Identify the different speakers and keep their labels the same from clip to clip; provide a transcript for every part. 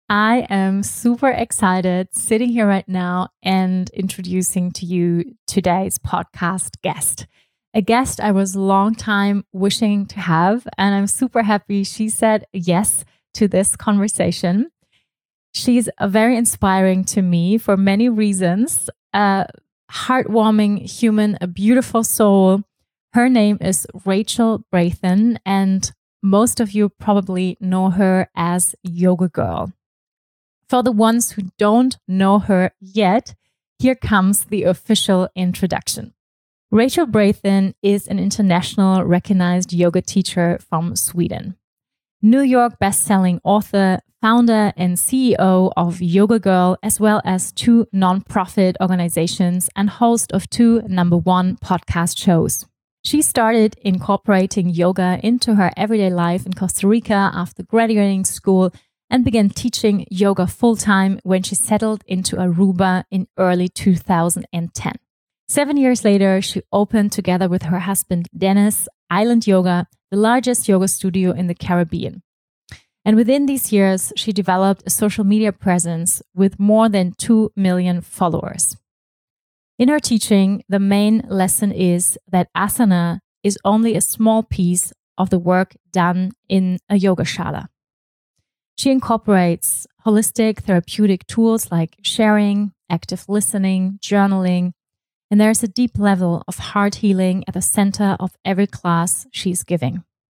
Speaker 1: I am super excited sitting here right now and introducing to you today's podcast guest. A guest I was a long time wishing to have, and I'm super happy she said yes to this conversation. She's very inspiring to me for many reasons. A heartwarming human, a beautiful soul. Her name is Rachel Brathen, and most of you probably know her as Yoga Girl. For the ones who don't know her yet, here comes the official introduction. Rachel Brathen is an international recognized yoga teacher from Sweden. New York best-selling author, founder and CEO of Yoga Girl, as well as 2 nonprofit organizations and host of 2 #1 podcast shows. She started incorporating yoga into her everyday life in Costa Rica after graduating school and began teaching yoga full-time when she settled into Aruba in early 2010. 7 years later, she opened together with her husband Dennis Island Yoga, the largest yoga studio in the Caribbean. And within these years, she developed a social media presence with more than 2 million followers. In her teaching, the main lesson is that asana is only a small piece of the work done in a yoga shala. She incorporates holistic therapeutic tools like sharing, active listening, journaling, and there is a deep level of heart healing at the center of every class she's giving.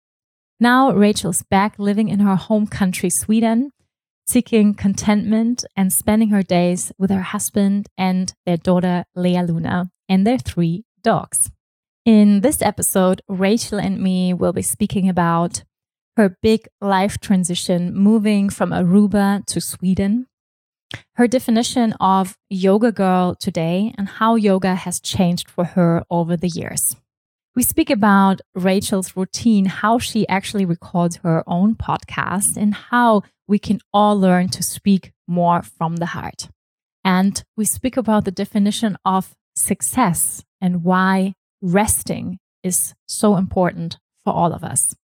Speaker 1: Now, Rachel's back living in her home country, Sweden, seeking contentment and spending her days with her husband and their daughter, Lea Luna, and their 3 dogs. In this episode, Rachel and me will be speaking about her big life transition moving from Aruba to Sweden, her definition of Yoga Girl today, and how yoga has changed for her over the years. We speak about Rachel's routine, how she actually records her own podcast, and how we can all learn to speak more from the heart. And we speak about the definition of success and why resting is so important for all of us.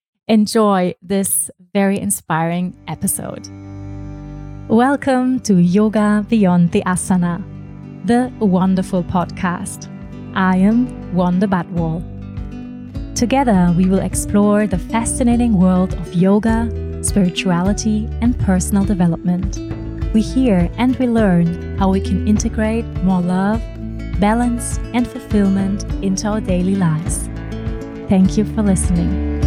Speaker 1: Enjoy this very inspiring episode. Welcome to Yoga Beyond the Asana, the wonderful podcast. I am Wanda Badwal. Together, we will explore the fascinating world of yoga, spirituality, and personal development. We hear and we learn how we can integrate more love, balance, and fulfillment into our daily lives. Thank you for listening.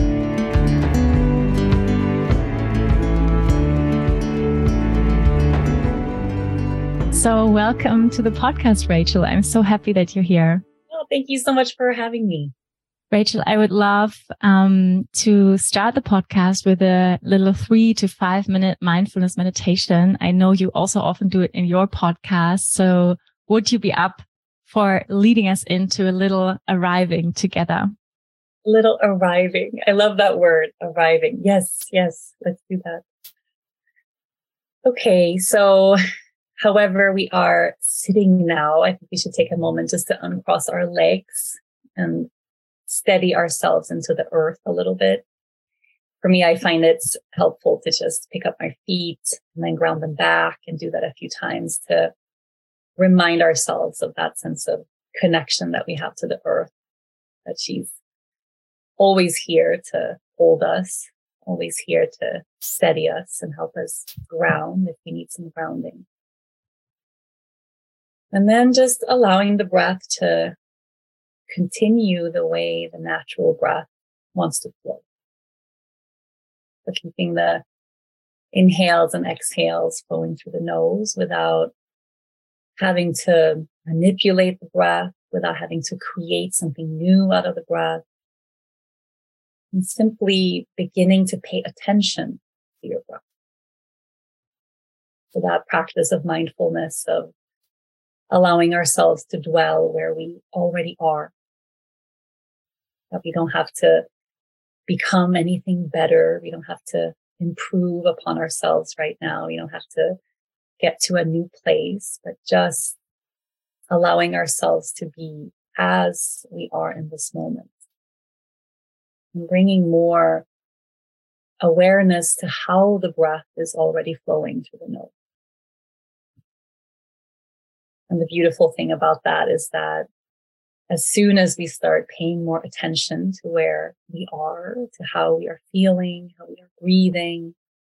Speaker 1: So welcome to the podcast, Rachel. I'm so happy that you're here.
Speaker 2: Oh, thank you so much for having me.
Speaker 1: Rachel, I would love to start the podcast with a little 3 to 5 minute mindfulness meditation. I know you also often do it in your podcast. So would you be up for leading us into a little arriving together?
Speaker 2: Little arriving. I love that word, arriving. Yes. Let's do that. Okay. So however we are sitting now, I think we should take a moment just to uncross our legs and steady ourselves into the earth a little bit. For me, I find it's helpful to just pick up my feet and then ground them back and do that a few times to remind ourselves of that sense of connection that we have to the earth, that she's always here to hold us, always here to steady us and help us ground if we need some grounding. And then just allowing the breath to continue the way the natural breath wants to flow. So keeping the inhales and exhales flowing through the nose without having to manipulate the breath, without having to create something new out of the breath. And simply beginning to pay attention to your breath. So that practice of mindfulness, of allowing ourselves to dwell where we already are. That we don't have to become anything better. We don't have to improve upon ourselves right now. We don't have to get to a new place, but just allowing ourselves to be as we are in this moment. And bringing more awareness to how the breath is already flowing through the nose. And the beautiful thing about that is that as soon as we start paying more attention to where we are, to how we are feeling, how we are breathing,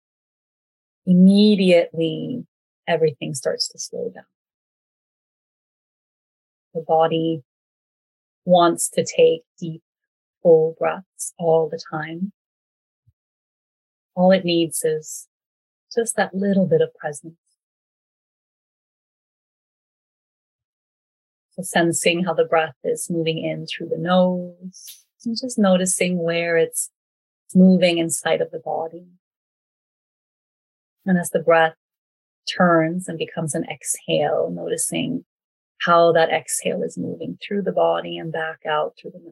Speaker 2: immediately everything starts to slow down. The body wants to take deep, full breaths all the time. All it needs is just that little bit of presence. So sensing how the breath is moving in through the nose and just noticing where it's moving inside of the body. And as the breath turns and becomes an exhale, noticing how that exhale is moving through the body and back out through the nose.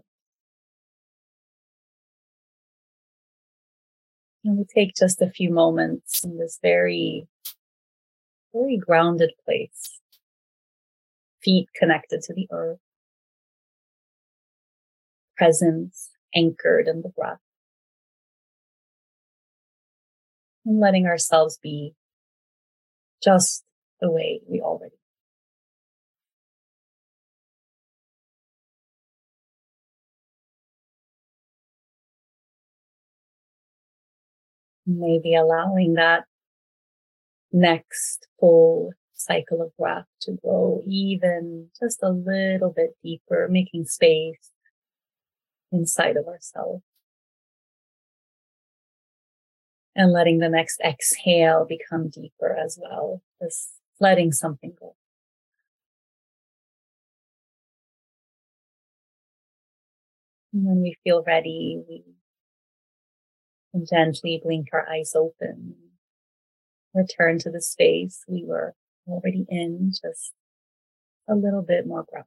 Speaker 2: And we take just a few moments in this very, very grounded place. Feet connected to the earth. Presence anchored in the breath. And letting ourselves be just the way we already are. Maybe allowing that next full cycle of breath to grow even just a little bit deeper, making space inside of ourselves. And letting the next exhale become deeper as well, just letting something go. And when we feel ready, we can gently blink our eyes open, return to the space we were already in, just a little bit more grounded.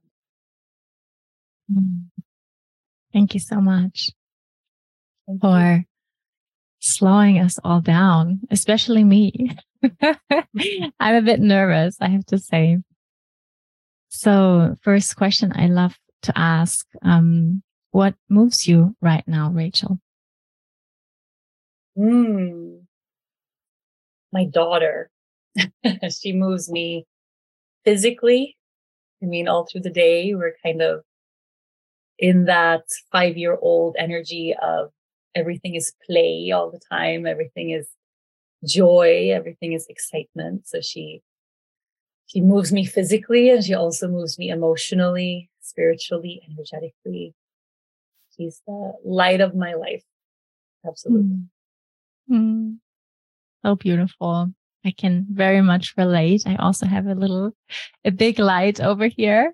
Speaker 1: Thank you so much for slowing us all down, especially me. I'm a bit nervous, I have to say. So first question I love to ask, what moves you right now, Rachel?
Speaker 2: My daughter. She moves me physically. I mean, all through the day, we're kind of in that 5-year-old energy of everything is play all the time. Everything is joy. Everything is excitement. So she moves me physically, and she also moves me emotionally, spiritually, energetically. She's the light of my life. Absolutely.
Speaker 1: So beautiful. I can very much relate. I also have a big light over here.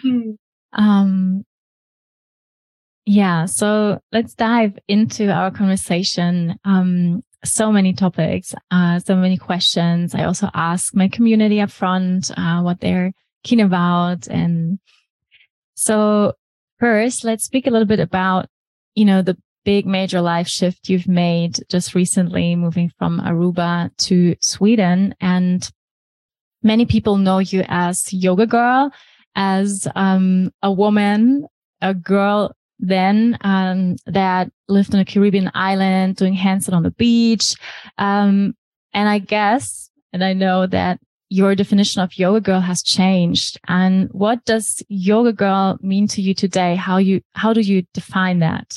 Speaker 1: Yeah. So let's dive into our conversation. So many topics, so many questions. I also ask my community up front, what they're keen about. And so first, let's speak a little bit about, the big major life shift you've made just recently, moving from Aruba to Sweden. And many people know you as Yoga Girl, as a woman, a girl then that lived on a Caribbean island doing handstand on the beach. And I guess, and I know that your definition of Yoga Girl has changed. And what does Yoga Girl mean to you today? How do you define that?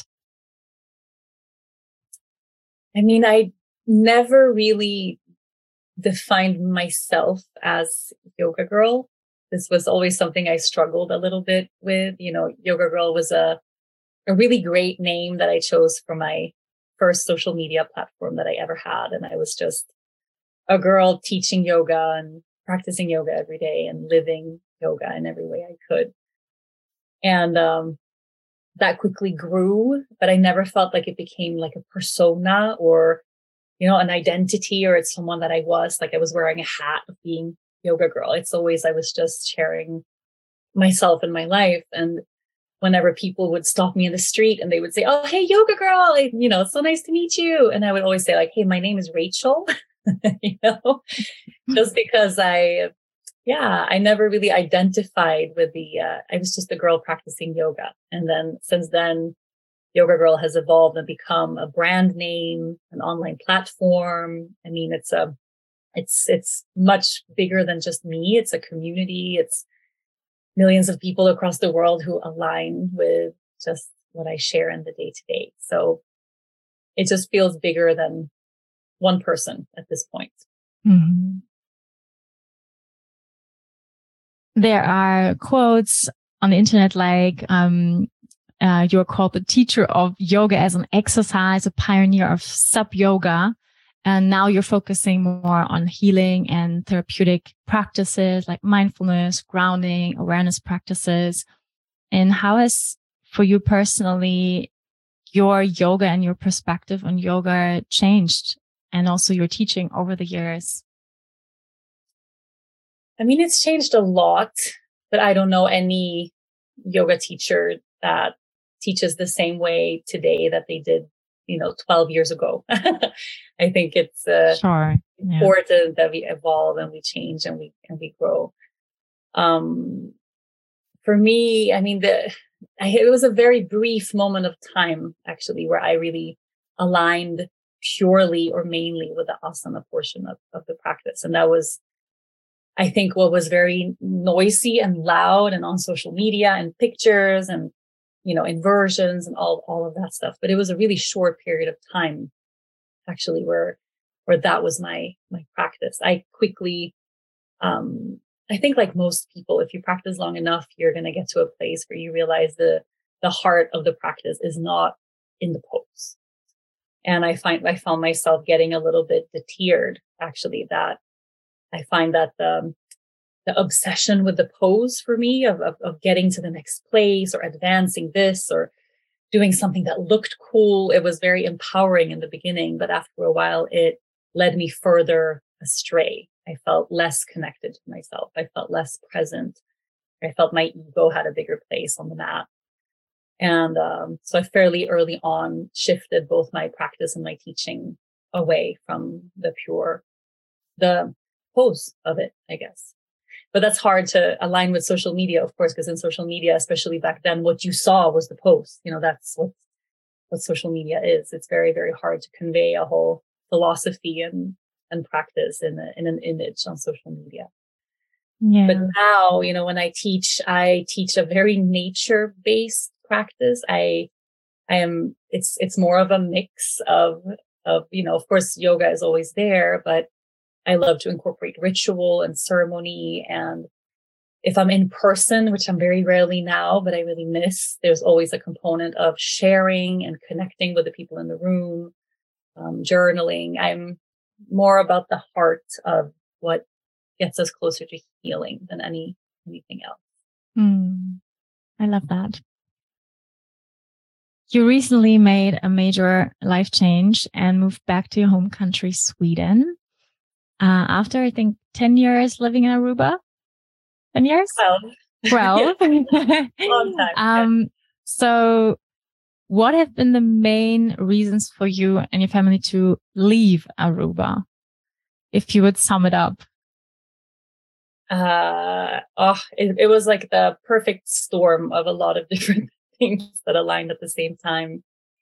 Speaker 2: I mean, I never really defined myself as Yoga Girl. This was always something I struggled a little bit with. Yoga Girl was a really great name that I chose for my first social media platform that I ever had. And I was just a girl teaching yoga and practicing yoga every day and living yoga in every way I could. And that quickly grew, but I never felt like it became like a persona or, an identity, or it's someone that I was, like I was wearing a hat of being Yoga Girl. It's always, I was just sharing myself and my life. And whenever people would stop me in the street and they would say, "Oh, hey, Yoga Girl, it's so nice to meet you." And I would always say like, "Hey, my name is Rachel," just because I never really identified with I was just a girl practicing yoga. And then since then, Yoga Girl has evolved and become a brand name, an online platform. I mean, it's much bigger than just me. It's a community. It's millions of people across the world who align with just what I share in the day to day. So it just feels bigger than one person at this point.
Speaker 1: Mm-hmm. There are quotes on the internet like, you're called the teacher of yoga as an exercise, a pioneer of sub yoga. And now you're focusing more on healing and therapeutic practices like mindfulness, grounding, awareness practices. And how has, for you personally, your yoga and your perspective on yoga changed, and also your teaching over the years?
Speaker 2: I mean, it's changed a lot, but I don't know any yoga teacher that teaches the same way today that they did, 12 years ago. I think it's important that we evolve and we change and we grow. For me, I mean, it was a very brief moment of time, actually, where I really aligned purely or mainly with the asana portion of the practice. And that was, I think, what was very noisy and loud and on social media and pictures and, inversions and all of that stuff. But it was a really short period of time, actually, where that was my practice. I quickly, I think like most people, if you practice long enough, you're going to get to a place where you realize the heart of the practice is not in the pose. And I found myself getting a little bit deterred, actually, that I find that the obsession with the pose for me of getting to the next place or advancing this or doing something that looked cool, it was very empowering in the beginning, but after a while, it led me further astray. I felt less connected to myself. I felt less present. I felt my ego had a bigger place on the mat. And so I fairly early on shifted both my practice and my teaching away from the pose of it, I guess. But that's hard to align with social media, of course, because in social media, especially back then, what you saw was the post. That's what social media is. It's very, very hard to convey a whole philosophy and practice in an image on social media.
Speaker 1: Yeah.
Speaker 2: But now, when I teach a very nature-based practice. It's more of a mix of, of course, yoga is always there, but I love to incorporate ritual and ceremony. And if I'm in person, which I'm very rarely now, but I really miss, there's always a component of sharing and connecting with the people in the room, journaling. I'm more about the heart of what gets us closer to healing than anything else.
Speaker 1: I love that. You recently made a major life change and moved back to your home country, Sweden. After, I think, 10 years living in Aruba. 10 years? 12.
Speaker 2: Long time.
Speaker 1: So what have been the main reasons for you and your family to leave Aruba, if you would sum it up?
Speaker 2: It was like the perfect storm of a lot of different things that aligned at the same time.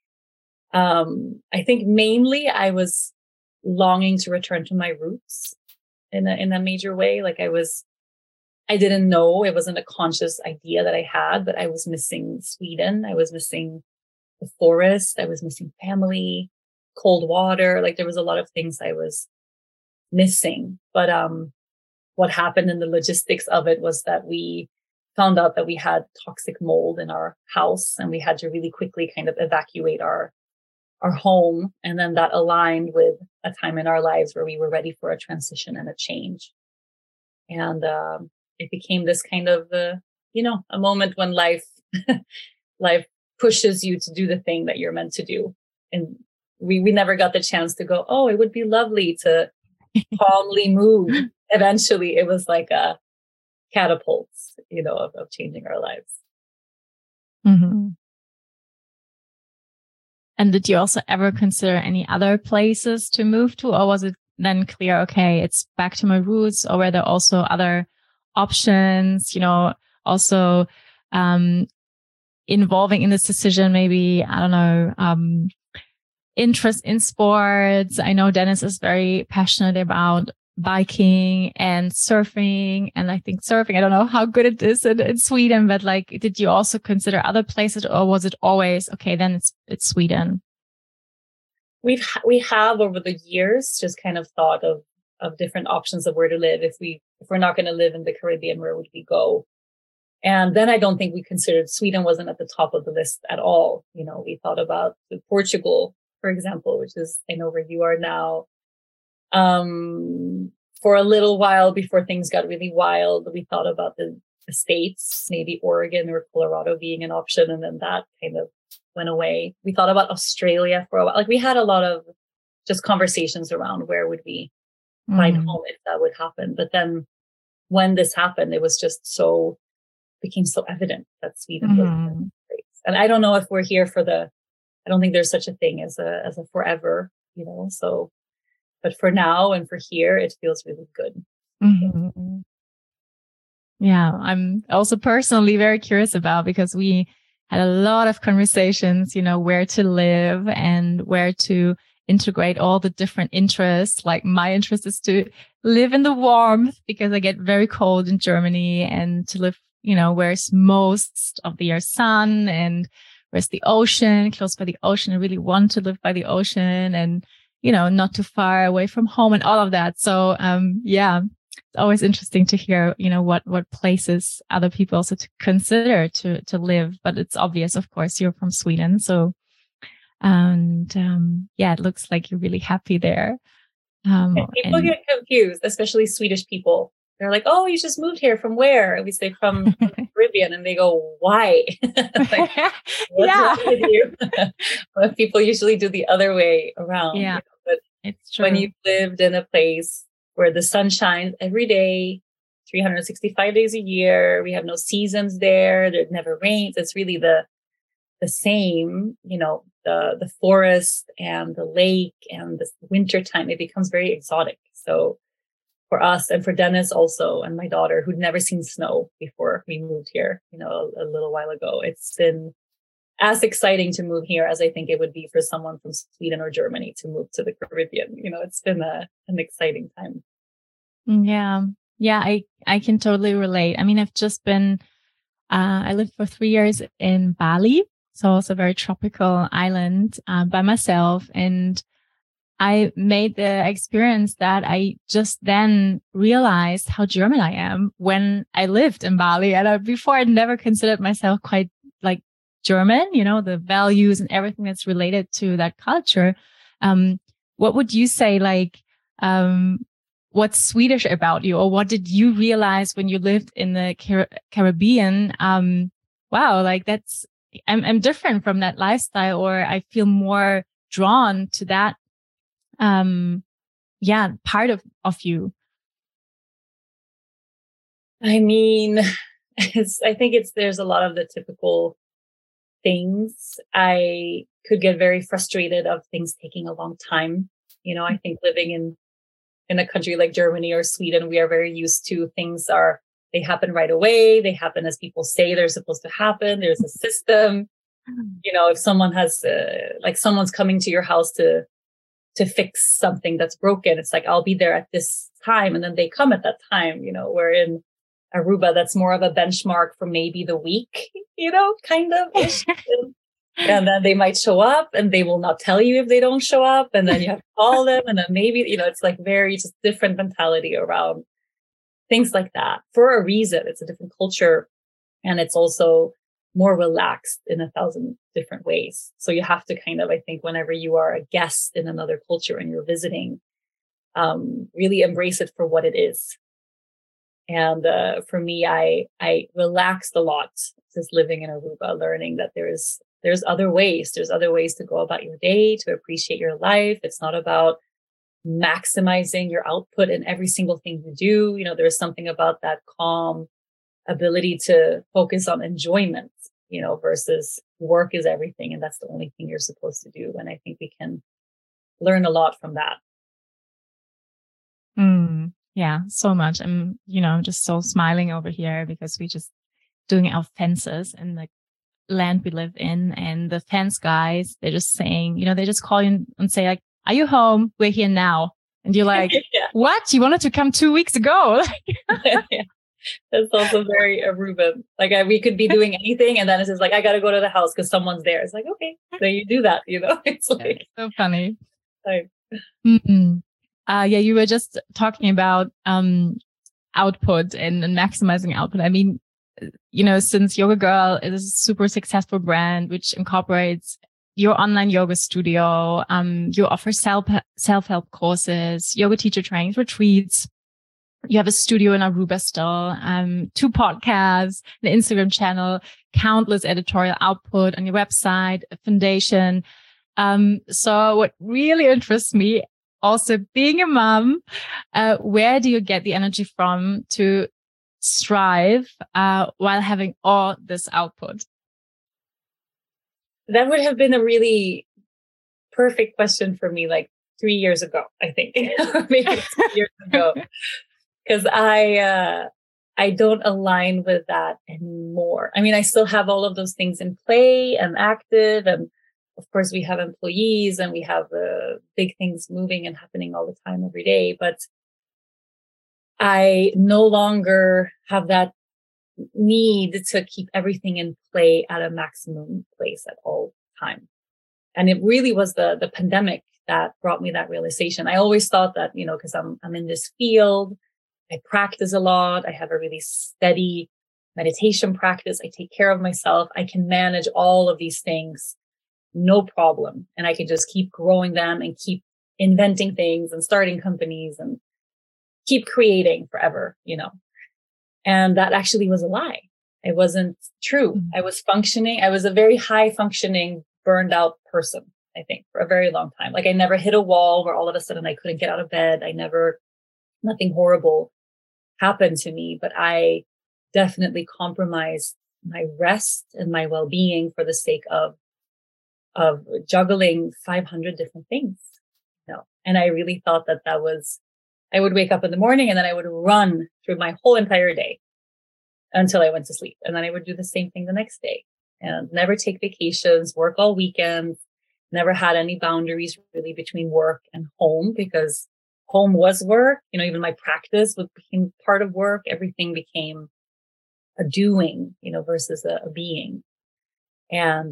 Speaker 2: I think mainly I was longing to return to my roots in a major way. Like I didn't know, it wasn't a conscious idea that I had, but I was missing Sweden. I was missing the forest. I was missing family, cold water. Like there was a lot of things I was missing. But what happened in the logistics of it was that we found out that we had toxic mold in our house, and we had to really quickly kind of evacuate our home. And then that aligned with a time in our lives where we were ready for a transition and a change. And it became this kind of, a moment when life pushes you to do the thing that you're meant to do. And we never got the chance to go, oh, it would be lovely to calmly move. Eventually, it was like a catapult, of changing our lives.
Speaker 1: Mm-hmm. And did you also ever consider any other places to move to? Or was it then clear, okay, it's back to my roots? Or were there also other options, also involving in this decision? Maybe, I don't know, interest in sports. I know Dennis is very passionate about biking and surfing. And I think surfing, I don't know how good it is in Sweden, but like, did you also consider other places, or was it always, okay, then it's Sweden?
Speaker 2: We have over the years just kind of thought of different options of where to live. If we're not going to live in the Caribbean, where would we go? And then I don't think we considered Sweden wasn't at the top of the list at all. You know, we thought about Portugal, for example, which is, I know where you are now. For a little while before things got really wild, we thought about the States, maybe Oregon or Colorado being an option. And then that kind of went away. We thought about Australia for a while. Like, we had a lot of just conversations around where would we find home if that would happen. But then when this happened, it was just became so evident that Sweden was the place. And I don't know if we're here I don't think there's such a thing as a forever, you know, so, but for now and for here, it feels really good.
Speaker 1: Mm-hmm. Yeah, I'm also personally very curious about, because we had a lot of conversations, you know, where to live and where to integrate all the different interests. Like, my interest is to live in the warmth because I get very cold in Germany, and to live, you know, where's most of the year sun and where's the ocean, close by the ocean. I really want to live by the ocean and, you know, not too far away from home and all of that. So, yeah, it's always interesting to hear, you know, what places other people also to consider to live. But it's obvious, of course, you're from Sweden. So, and, yeah, it looks like you're really happy there.
Speaker 2: People get confused, especially Swedish people. They're like, "Oh, you just moved here from where?" We say from the Caribbean, and they go, "Why?" Like, what's wrong with you? But people usually do the other way around.
Speaker 1: Yeah,
Speaker 2: you know? But
Speaker 1: it's true.
Speaker 2: When you've lived in a place where the sun shines every day, 365 days a year, we have no seasons there. It never rains. It's really the same, you know, the forest and the lake, and the winter time, it becomes very exotic. So for us, and for Dennis also, and my daughter, who'd never seen snow before we moved here, you know, a little while ago, it's been as exciting to move here as I think it would be for someone from Sweden or Germany to move to the Caribbean. You know, it's been an exciting time.
Speaker 1: Yeah. Yeah. I can totally relate. I mean, I've just been, I lived for 3 years in Bali. So also a very tropical island, by myself. And I made the experience that I just then realized how German I am when I lived in Bali. And before I'd never considered myself quite like German, you know, the values and everything that's related to that culture. What would you say, like, what's Swedish about you, or what did you realize when you lived in the Caribbean? Wow, like I'm different from that lifestyle, or I feel more drawn to that, yeah, part of you.
Speaker 2: I mean, I think there's a lot of the typical things. I could get very frustrated of things taking a long time. You know, I think living in a country like Germany or Sweden, we are very used to they happen right away. They happen as people say they're supposed to happen. There's a system. You know, if someone has, like someone's coming to your house to fix something that's broken, it's like, I'll be there at this time. And then they come at that time, you know, where in Aruba, that's more of a benchmark for maybe the week, you know, kind of. And then they might show up and they will not tell you if they don't show up. And then you have to call them. And then maybe, you know, it's like very just different mentality around things like that for a reason. It's a different culture, and it's also more relaxed in 1,000 different ways. So you have to kind of, I think, whenever you are a guest in another culture and you're visiting, really embrace it for what it is. And for me, I relaxed a lot just living in Aruba, learning that there's other ways. There's other ways to go about your day, to appreciate your life. It's not about maximizing your output in every single thing you do. You know, there's something about that calm ability to focus on enjoyment, you know, versus work is everything and that's the only thing you're supposed to do. And I think we can learn a lot from that.
Speaker 1: Yeah, so much. I'm, you know, just so smiling over here because we just doing our fences in the land we live in, and the fence guys, they're just saying, they just call you and say like, are you home? We're here now. And you're like, yeah. What? You wanted to come 2 weeks ago?
Speaker 2: Yeah. That's also very Aruban. Like we could be doing anything, and then it's just like, I got to go to the house because someone's there. It's like, okay, so you do that, It's like
Speaker 1: so funny.
Speaker 2: Like,
Speaker 1: you were just talking about output and maximizing output. I mean, since Yoga Girl is a super successful brand which incorporates your online yoga studio, you offer self-help courses, yoga teacher trainings, retreats. You have a studio in Aruba still, 2 podcasts, an Instagram channel, countless editorial output on your website, a foundation. So what really interests me, also being a mom, where do you get the energy from to strive while having all this output?
Speaker 2: That would have been a really perfect question for me like 3 years ago, I think, maybe 2 years ago. Because I don't align with that anymore. I mean, I still have all of those things in play and active. And of course, we have employees and we have big things moving and happening all the time every day. But I no longer have that need to keep everything in play at a maximum place at all time. And it really was the pandemic that brought me that realization. I always thought that, because I'm in this field, I practice a lot. I have a really steady meditation practice. I take care of myself. I can manage all of these things, no problem. And I can just keep growing them and keep inventing things and starting companies and keep creating forever, And that actually was a lie. It wasn't true. I was functioning. I was a very high functioning, burned out person, I think, for a very long time. Like I never hit a wall where all of a sudden I couldn't get out of bed. Nothing horrible happened to me, but I definitely compromised my rest and my well-being for the sake of juggling 500 different things. And I really thought that was, I would wake up in the morning and then I would run through my whole entire day until I went to sleep. And then I would do the same thing the next day and never take vacations, work all weekends, never had any boundaries really between work and home because home was work. Even my practice became part of work. Everything became a doing, versus a being. And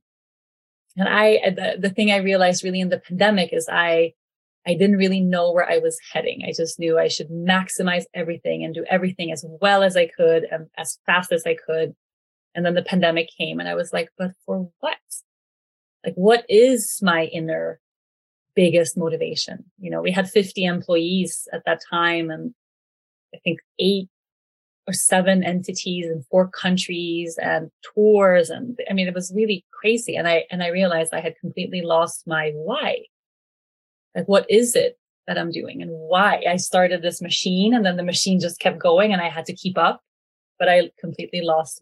Speaker 2: the thing I realized really in the pandemic is I didn't really know where I was heading. I just knew I should maximize everything and do everything as well as I could and as fast as I could. And then the pandemic came and I was like, but for what? Like, what is my inner biggest motivation? We had 50 employees at that time and I think 8 or 7 entities in 4 countries and tours. And I mean, it was really crazy. And I realized I had completely lost my why. Like, what is it that I'm doing and why? I started this machine and then the machine just kept going and I had to keep up, but I completely lost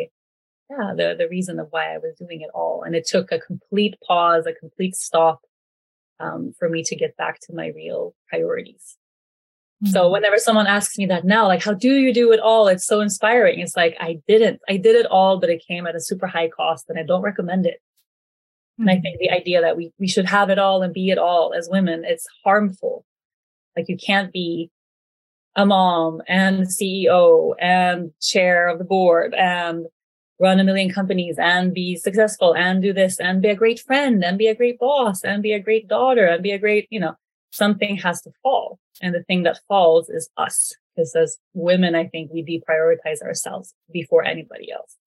Speaker 2: the reason of why I was doing it all. And it took a complete pause, a complete stop, for me to get back to my real priorities. Mm-hmm. So whenever someone asks me that now, like, how do you do it all? It's so inspiring. It's like, I did it all, but it came at a super high cost and I don't recommend it. Mm-hmm. And I think the idea that we should have it all and be it all as women, it's harmful. Like, you can't be a mom and CEO and chair of the board and run 1 million companies and be successful and do this and be a great friend and be a great boss and be a great daughter and be a great, something has to fall. And the thing that falls is us. Because as women, I think we deprioritize ourselves before anybody else.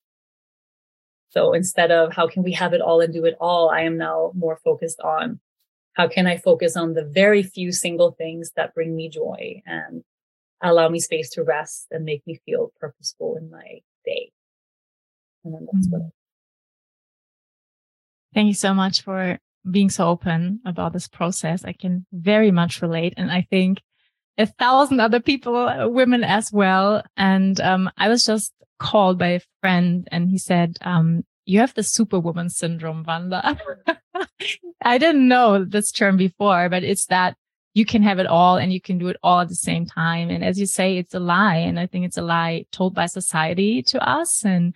Speaker 2: So instead of how can we have it all and do it all, I am now more focused on how can I focus on the very few single things that bring me joy and allow me space to rest and make me feel purposeful in my day. And then that's what.
Speaker 1: Thank you so much for being so open about this process. I can very much relate. And I think 1,000 other people, women as well. And I was just called by a friend and he said, you have the superwoman syndrome, Wanda. I didn't know this term before, but it's that you can have it all and you can do it all at the same time. And as you say, it's a lie. And I think it's a lie told by society to us. And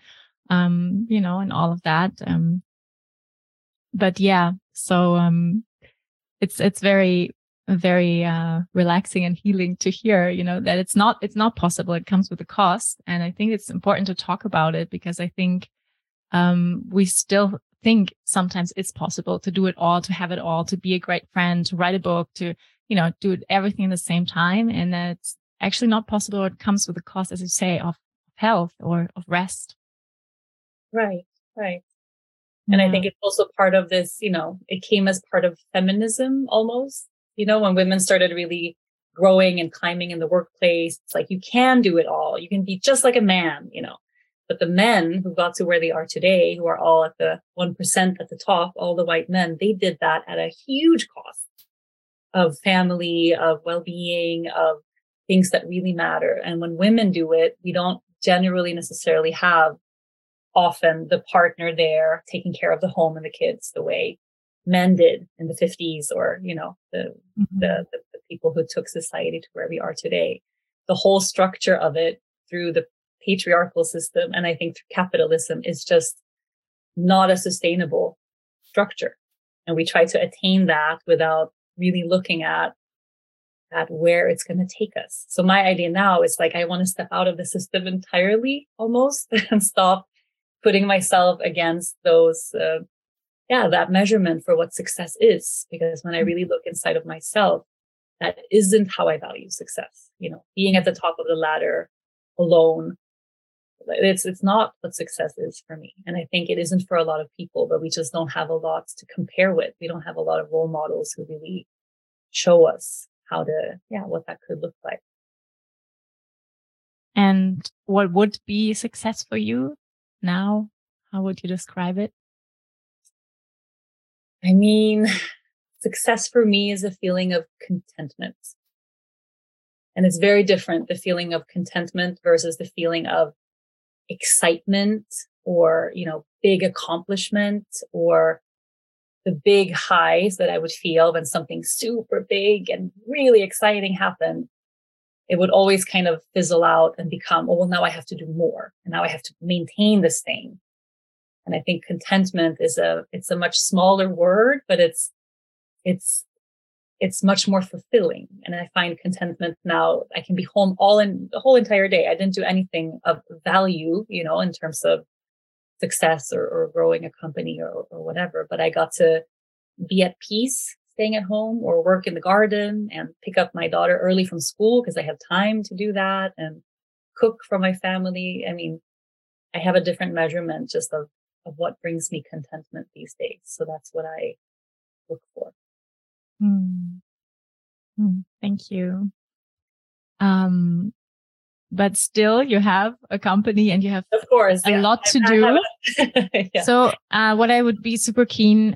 Speaker 1: and all of that. But yeah, so, it's very, very, relaxing and healing to hear, that it's not possible. It comes with a cost. And I think it's important to talk about it because I think, we still think sometimes it's possible to do it all, to have it all, to be a great friend, to write a book, to, do everything at the same time. And that's actually not possible. It comes with a cost, as you say, of health or of rest.
Speaker 2: Right. Right. And I think it's also part of this, it came as part of feminism almost, when women started really growing and climbing in the workplace. It's like, you can do it all. You can be just like a man, But the men who got to where they are today, who are all at the 1% at the top, all the white men, they did that at a huge cost of family, of well-being, of things that really matter. And when women do it, we don't generally necessarily have often the partner there taking care of the home and the kids the way men did in the 50s or, the people who took society to where we are today. The whole structure of it through the patriarchal system, and I think through capitalism, is just not a sustainable structure. And we try to attain that without really looking at where it's going to take us. So my idea now is like, I want to step out of the system entirely almost and stop putting myself against those, that measurement for what success is. Because when I really look inside of myself, that isn't how I value success. Being at the top of the ladder alone, it's not what success is for me. And I think it isn't for a lot of people, but we just don't have a lot to compare with. We don't have a lot of role models who really show us what that could look like.
Speaker 1: And what would be success for you now? How would you describe it?
Speaker 2: I mean, success for me is a feeling of contentment. And it's very different, the feeling of contentment versus the feeling of excitement or, big accomplishment or the big highs that I would feel when something super big and really exciting happened. It would always kind of fizzle out and become, oh, well, now I have to do more. And now I have to maintain this thing. And I think contentment it's a much smaller word, but it's much more fulfilling. And I find contentment now, I can be home the whole entire day. I didn't do anything of value, in terms of success or growing a company or whatever, but I got to be at peace staying at home or work in the garden and pick up my daughter early from school because I have time to do that and cook for my family. I mean, I have a different measurement just of what brings me contentment these days. So that's what I look for.
Speaker 1: Thank you. But still you have a company and you have,
Speaker 2: of course,
Speaker 1: a lot to do.
Speaker 2: Yeah.
Speaker 1: So, what I would be super keen,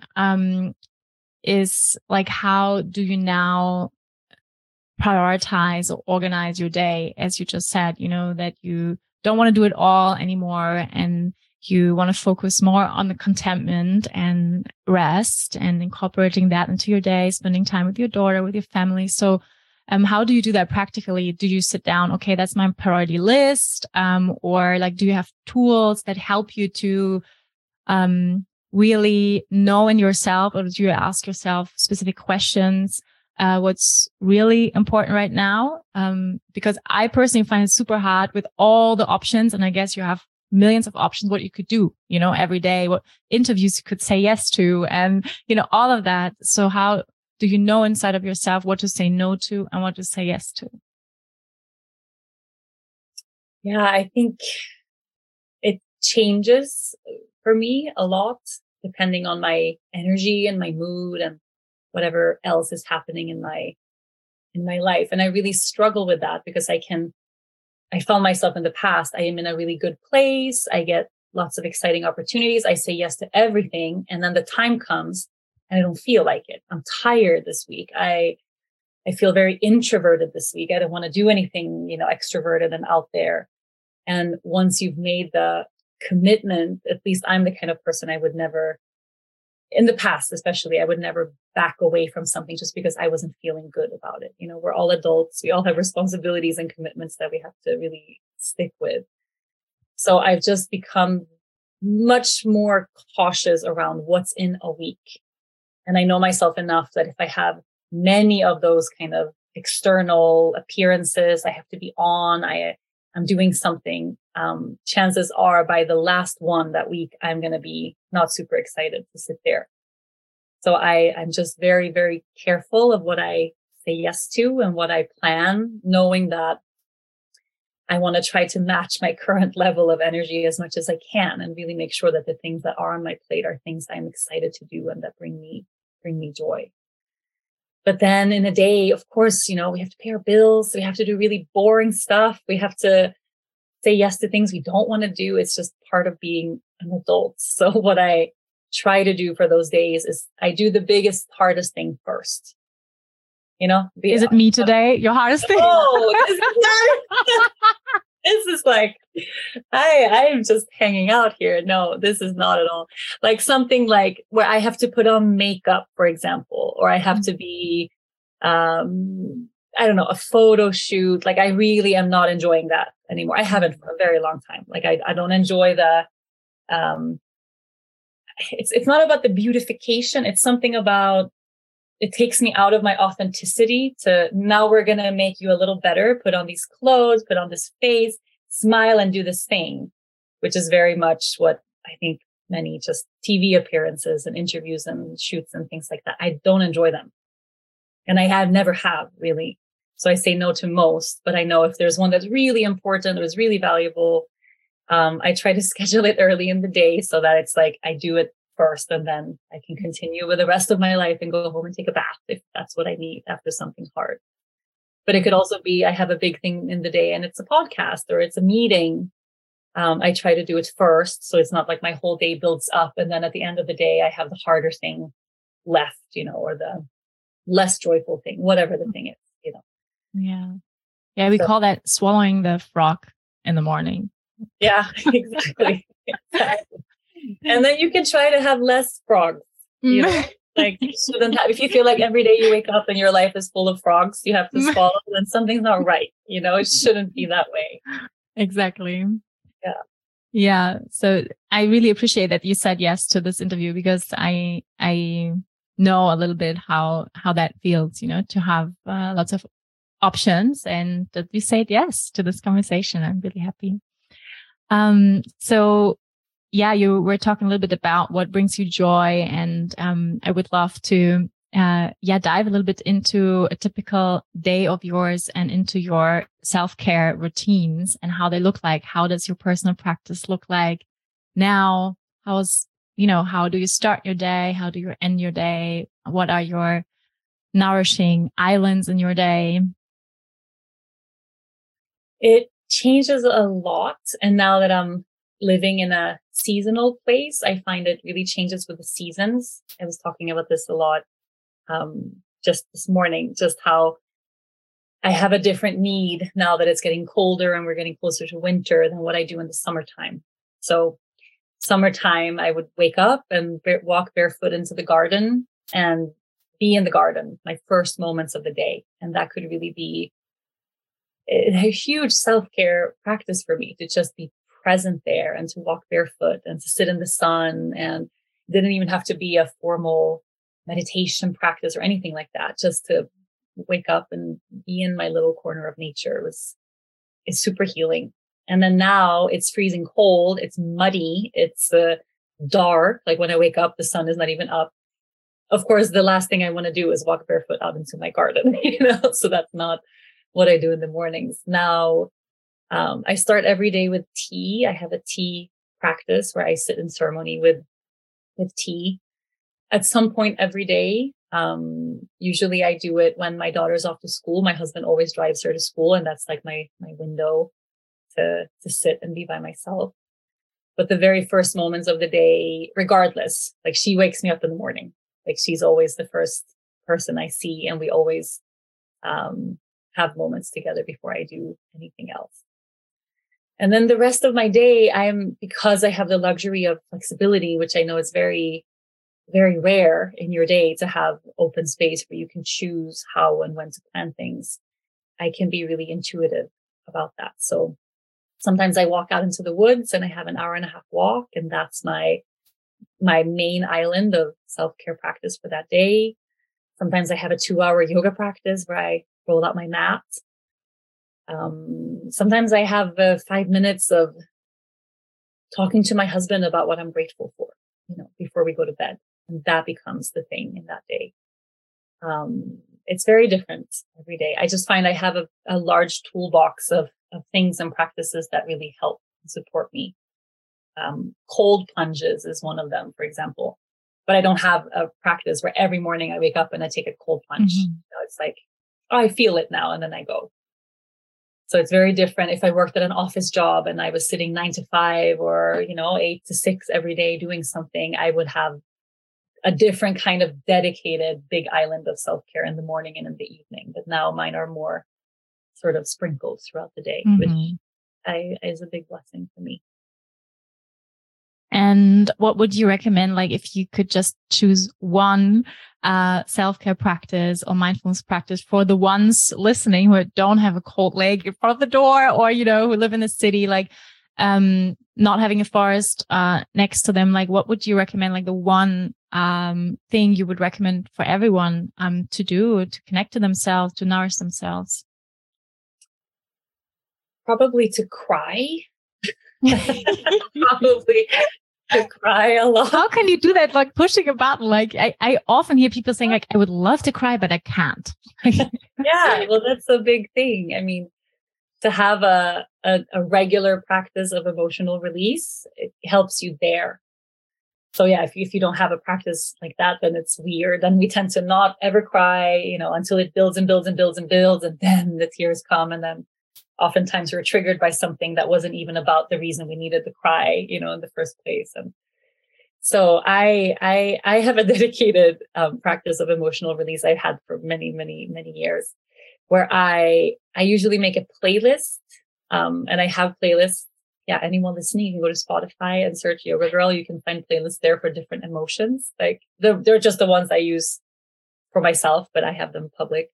Speaker 1: is like, how do you now prioritize or organize your day? As you just said, that you don't want to do it all anymore and you want to focus more on the contentment and rest and incorporating that into your day, spending time with your daughter, with your family. So, how do you do that practically? Do you sit down? Okay, that's my priority list. Or like, do you have tools that help you to, really know in yourself, or do you ask yourself specific questions? What's really important right now? Because I personally find it super hard with all the options. And I guess you have millions of options, what you could do, every day, what interviews you could say yes to, and, all of that. So how do you know inside of yourself what to say no to and what to say yes to?
Speaker 2: Yeah, I think it changes for me a lot depending on my energy and my mood and whatever else is happening in my life. And I really struggle with that because I found myself in the past. I am in a really good place. I get lots of exciting opportunities. I say yes to everything. And then the time comes and I don't feel like it. I'm tired this week. I feel very introverted this week. I don't want to do anything, extroverted and out there. And once you've made the commitment, at least I'm the kind of person I would never, in the past especially, I would never back away from something just because I wasn't feeling good about it. We're all adults. We all have responsibilities and commitments that we have to really stick with. So I've just become much more cautious around what's in a week. And I know myself enough that if I have many of those kind of external appearances, I have to be on, I'm doing something, chances are by the last one that week, I'm going to be not super excited to sit there. So I'm just very, very careful of what I say yes to and what I plan, knowing that I want to try to match my current level of energy as much as I can and really make sure that the things that are on my plate are things I'm excited to do and that bring me joy. But then in a day, of course, we have to pay our bills. We have to do really boring stuff. We have to say yes to things we don't want to do. It's just part of being an adult. So what I try to do for those days is I do the biggest, hardest thing first.
Speaker 1: Is it me today? Your hardest thing?
Speaker 2: Oh, this is like, I am just hanging out here. No, this is not at all. Like something like where I have to put on makeup, for example, or I have to be, I don't know, a photo shoot. Like I really am not enjoying that anymore. I haven't for a very long time. Like I don't enjoy it's not about the beautification. It's something about, it takes me out of my authenticity to now we're going to make you a little better, put on these clothes, put on this face, smile and do this thing, which is very much what I think many just TV appearances and interviews and shoots and things like that. I don't enjoy them. And I never have really. So I say no to most, but I know if there's one that's really important, or is really valuable, I try to schedule it early in the day so that it's like I do it first and then I can continue with the rest of my life and go home and take a bath if that's what I need after something hard. But it could also be I have a big thing in the day and it's a podcast or it's a meeting. I try to do it first. So it's not like my whole day builds up and then at the end of the day, I have the harder thing left, or the less joyful thing, whatever the thing is,
Speaker 1: Yeah. Yeah. We call that swallowing the frog in the morning.
Speaker 2: Yeah, exactly. And then you can try to have less frogs, like you shouldn't have, if you feel like every day you wake up and your life is full of frogs, you have to swallow, then something's not right. It shouldn't be that way.
Speaker 1: Exactly.
Speaker 2: Yeah.
Speaker 1: Yeah. So I really appreciate that you said yes to this interview because I know a little bit how that feels, to have lots of options and that you said yes to this conversation. I'm really happy. So yeah, you were talking a little bit about what brings you joy and, I would love to, dive a little bit into a typical day of yours and into your self-care routines and how they look like. How does your personal practice look like now? How do you start your day? How do you end your day? What are your nourishing islands in your day?
Speaker 2: It changes a lot. And now that I'm living in a seasonal place, I find it really changes with the seasons. I was talking about this a lot just this morning, just how I have a different need now that it's getting colder and we're getting closer to winter than what I do in the summertime. So summertime, I would wake up and walk barefoot into the garden and be in the garden, my first moments of the day. And that could really be a huge self-care practice for me to just be present there and to walk barefoot and to sit in the sun. And it didn't even have to be a formal meditation practice or anything like that. Just to wake up and be in my little corner of nature is super healing. And then now it's freezing cold. It's muddy. It's dark. Like when I wake up, the sun is not even up. Of course, the last thing I want to do is walk barefoot out into my garden, so that's not what I do in the mornings. Now, I start every day with tea. I have a tea practice where I sit in ceremony with tea at some point every day. Usually I do it when my daughter's off to school. My husband always drives her to school, and that's like my window to sit and be by myself. But the very first moments of the day, regardless, like she wakes me up in the morning. Like she's always the first person I see, and we always have moments together before I do anything else. And then the rest of my day, because I have the luxury of flexibility, which I know is very, very rare in your day to have open space where you can choose how and when to plan things. I can be really intuitive about that. So Sometimes I walk out into the woods and I have an 1.5-hour walk, and that's my main island of self-care practice for that day. Sometimes I have a 2-hour yoga practice where I roll out my mat. Sometimes I have 5 minutes of talking to my husband about what I'm grateful for, before we go to bed. And that becomes the thing in that day. It's very different every day. I just find I have a large toolbox of things and practices that really help and support me. Cold plunges is one of them, for example. But I don't have a practice where every morning I wake up and I take a cold plunge. It's like, oh, I feel it now, and then I go. So it's very different. If I worked at an office job and I was sitting 9 to 5 or, 8 to 6 every day doing something, I would have a different kind of dedicated big island of self-care in the morning and in the evening. But now mine are more sort of sprinkled throughout the day, which is a big blessing for me.
Speaker 1: And what would you recommend, like if you could just choose one self-care practice or mindfulness practice for the ones listening who don't have a cold lake in front of the door, or, who live in the city, like not having a forest next to them, like what would you recommend, like the one thing you would recommend for everyone to do to connect to themselves, to nourish themselves?
Speaker 2: Probably to cry. Probably to cry a lot.
Speaker 1: How can you do that? Like pushing a button. Like I often hear people saying, like, I would love to cry, but I can't.
Speaker 2: Yeah, well, that's a big thing. I mean, to have a regular practice of emotional release, it helps you there. So yeah, if you don't have a practice like that, then it's weird. Then we tend to not ever cry, until it builds and builds and builds and builds, and then the tears come, and then oftentimes we're triggered by something that wasn't even about the reason we needed to cry, in the first place. And so I have a dedicated practice of emotional release I've had for many, many, many years, where I usually make a playlist, and I have playlists. Yeah, anyone listening, you can go to Spotify and search Yoga Girl. You can find playlists there for different emotions. Like they're just the ones I use for myself, but I have them public.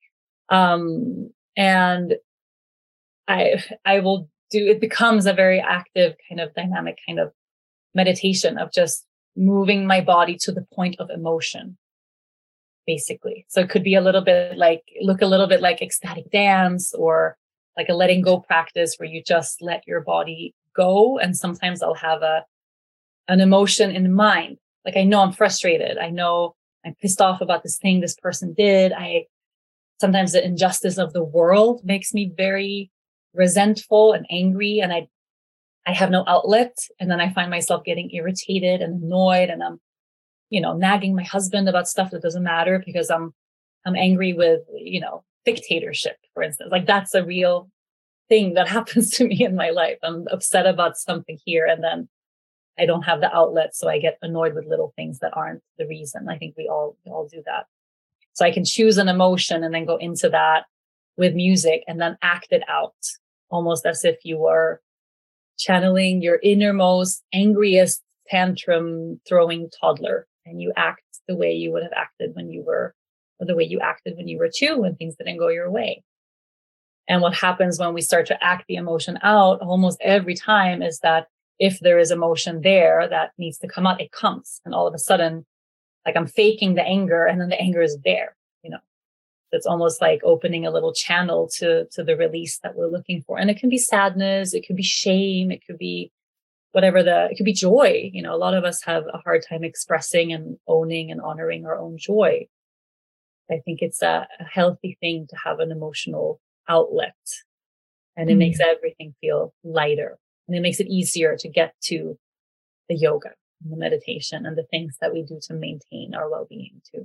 Speaker 2: And I will do, it becomes a very active kind of dynamic kind of meditation of just moving my body to the point of emotion, basically. So it could be look a little bit like ecstatic dance, or like a letting go practice where you just let your body go. And sometimes I'll have an emotion in mind. Like, I know I'm frustrated. I know I'm pissed off about this thing this person did. Sometimes the injustice of the world makes me very resentful and angry, and I have no outlet. And then I find myself getting irritated and annoyed, and I'm, nagging my husband about stuff that doesn't matter because I'm angry with, dictatorship, for instance. Like, that's a real thing that happens to me in my life. I'm upset about something here, and then I don't have the outlet. So I get annoyed with little things that aren't the reason. I think we all do that. So I can choose an emotion and then go into that with music and then act it out, almost as if you were channeling your innermost, angriest tantrum throwing toddler, and you act the way you would have acted when you were, or the way you acted when you were 2, when things didn't go your way. And what happens when we start to act the emotion out almost every time is that if there is emotion there that needs to come out, it comes. And all of a sudden, like, I'm faking the anger, and then the anger is there, It's almost like opening a little channel to the release that we're looking for. And it can be sadness, it could be shame, it could be it could be joy. A lot of us have a hard time expressing and owning and honoring our own joy. I think it's a healthy thing to have an emotional outlet, and it makes everything feel lighter, and it makes it easier to get to the yoga and the meditation and the things that we do to maintain our well-being too.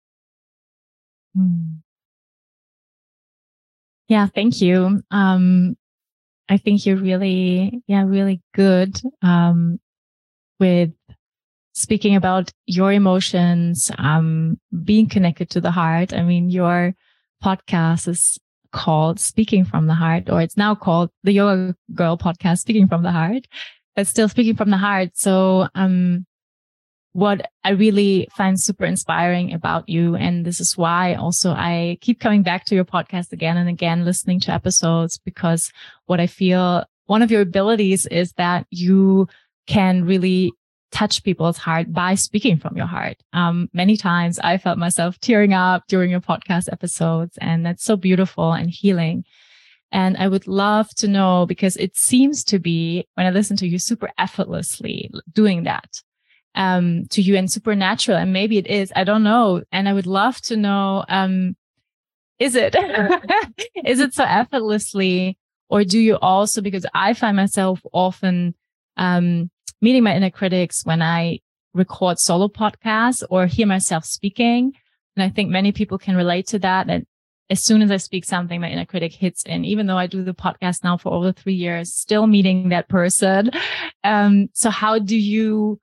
Speaker 1: Yeah, thank you. I think you're really good with speaking about your emotions, being connected to the heart. I mean, your podcast is called Speaking from the Heart, or it's now called the Yoga Girl Podcast, Speaking from the Heart, but still speaking from the heart. So, what I really find super inspiring about you, and this is why also I keep coming back to your podcast again and again, listening to episodes, because what I feel one of your abilities is that you can really touch people's heart by speaking from your heart. Many times I felt myself tearing up during your podcast episodes, and that's so beautiful and healing. And I would love to know, because it seems to be, when I listen to you, super effortlessly doing that to you and supernatural. And maybe it is, I don't know. And I would love to know, is it, is it so effortlessly, or do you also, because I find myself often, meeting my inner critics when I record solo podcasts or hear myself speaking. And I think many people can relate to that. And as soon as I speak something, my inner critic hits in, even though I do the podcast now for over 3 years, still meeting that person. So how do you,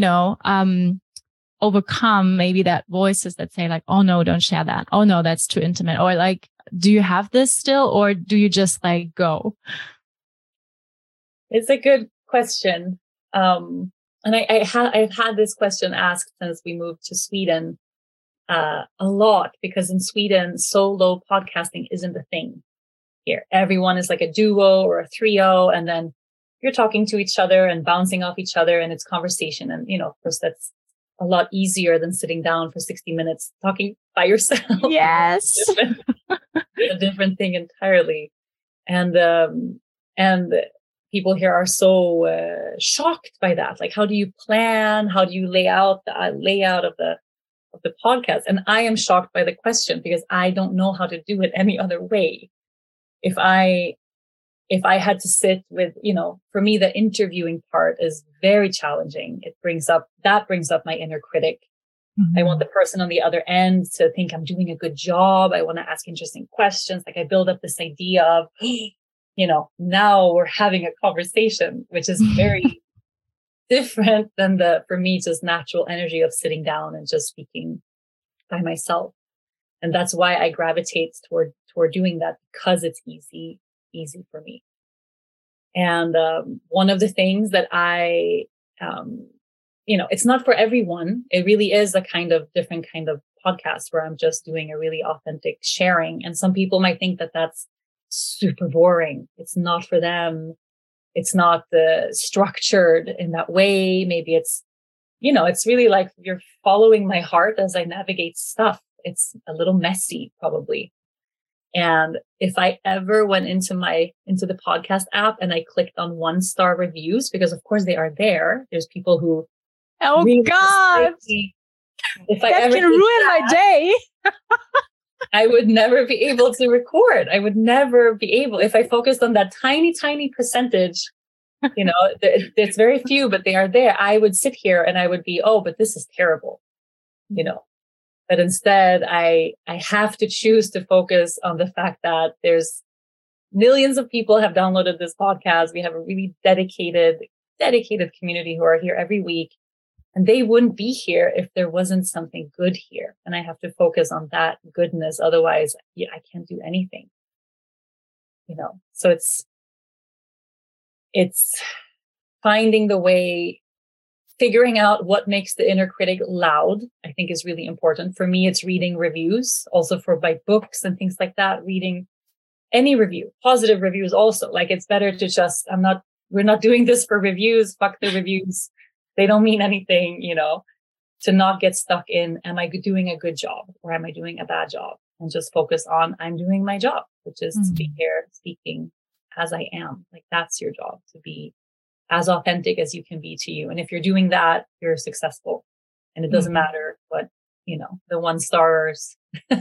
Speaker 1: overcome maybe that voices that say like, oh no, don't share that. Oh no, that's too intimate. Or like, do you have this still, or do you just like go?
Speaker 2: It's a good question. And I've had this question asked since we moved to Sweden, a lot, because in Sweden, solo podcasting isn't a thing here. Everyone is like a duo or a trio, and then you're talking to each other and bouncing off each other, and it's conversation. And, of course, that's a lot easier than sitting down for 60 minutes talking by yourself.
Speaker 1: Yes.
Speaker 2: A different thing entirely. And people here are so shocked by that. Like, how do you plan? How do you lay out the layout of the podcast? And I am shocked by the question, because I don't know how to do it any other way. If I had to sit with, for me, the interviewing part is very challenging. It brings up my inner critic. Mm-hmm. I want the person on the other end to think I'm doing a good job. I want to ask interesting questions. Like, I build up this idea of, now we're having a conversation, which is very different than for me, just natural energy of sitting down and just speaking by myself. And that's why I gravitate toward doing that, because it's easy for me. And one of the things that I, it's not for everyone. It really is a different kind of podcast where I'm just doing a really authentic sharing. And some people might think that that's super boring. It's not for them. It's not structured in that way. Maybe it's, it's really like you're following my heart as I navigate stuff. It's a little messy, probably. And if I ever went into the podcast app and I clicked on 1-star reviews, because of course they are there. There's people who,
Speaker 1: oh really God, if that can ruin my day.
Speaker 2: I would never be able to record. I would never be able, if I focused on that tiny, tiny percentage, there's very few, but they are there. I would sit here and I would be, oh, but this is terrible, But instead, I have to choose to focus on the fact that there's millions of people have downloaded this podcast. We have a really dedicated community who are here every week. And they wouldn't be here if there wasn't something good here. And I have to focus on that goodness. Otherwise, I can't do anything. So it's finding the way, figuring out what makes the inner critic loud, I think is really important. For me, it's reading reviews, also for my books and things like that, reading any review, positive reviews also. Like, it's better to we're not doing this for reviews. Fuck the reviews. They don't mean anything, to not get stuck in, am I doing a good job or am I doing a bad job? And just focus on, I'm doing my job, which is to be here speaking as I am. Like, that's your job, to be as authentic as you can be to you. And if you're doing that, you're successful. And it doesn't matter what, the 1-stars,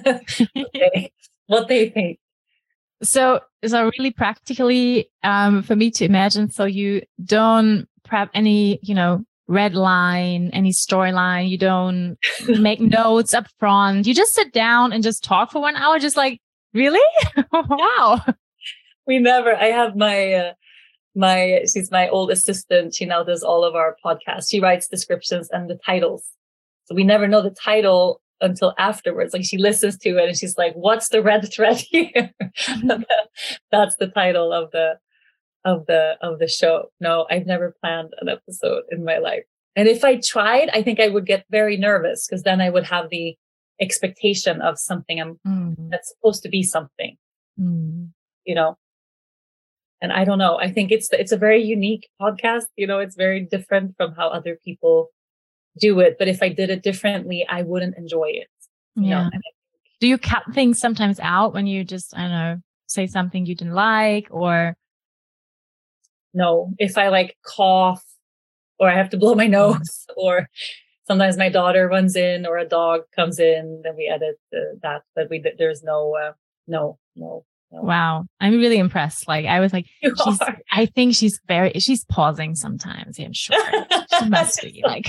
Speaker 2: what they think.
Speaker 1: So really practically, for me to imagine, so you don't prep any, red line, any storyline. You don't make notes up front. You just sit down and just talk for 1 hour. Just like, really? Wow.
Speaker 2: I have she's my old assistant. She now does all of our podcasts. She writes descriptions and the titles. So we never know the title until afterwards. Like, she listens to it and she's like, what's the red thread here? That's the title of the show. No, I've never planned an episode in my life. And if I tried, I think I would get very nervous, because then I would have the expectation of something that's supposed to be something, And I don't know, I think it's a very unique podcast. It's very different from how other people do it. But if I did it differently, I wouldn't enjoy it.
Speaker 1: Yeah. Do you cut things sometimes out when you just, I don't know, say something you didn't like, or?
Speaker 2: No, if I like cough or I have to blow my nose or sometimes my daughter runs in or a dog comes in, then we edit that. But there's no.
Speaker 1: Wow. I'm really impressed. Like I was like, I think she's pausing sometimes. Yeah, I'm sure she must be like,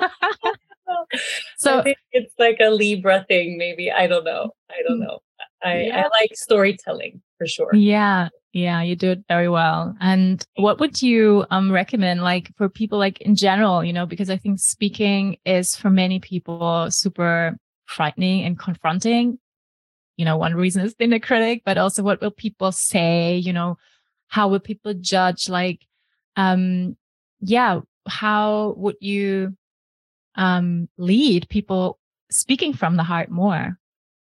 Speaker 2: so I think it's like a Libra thing. Maybe. I don't know. I like storytelling for sure.
Speaker 1: Yeah. Yeah. You do it very well. And what would you recommend like for people like in general, because I think speaking is for many people super frightening and confronting. One reason is the inner critic, but also what will people say? How will people judge? Like, how would you lead people speaking from the heart more?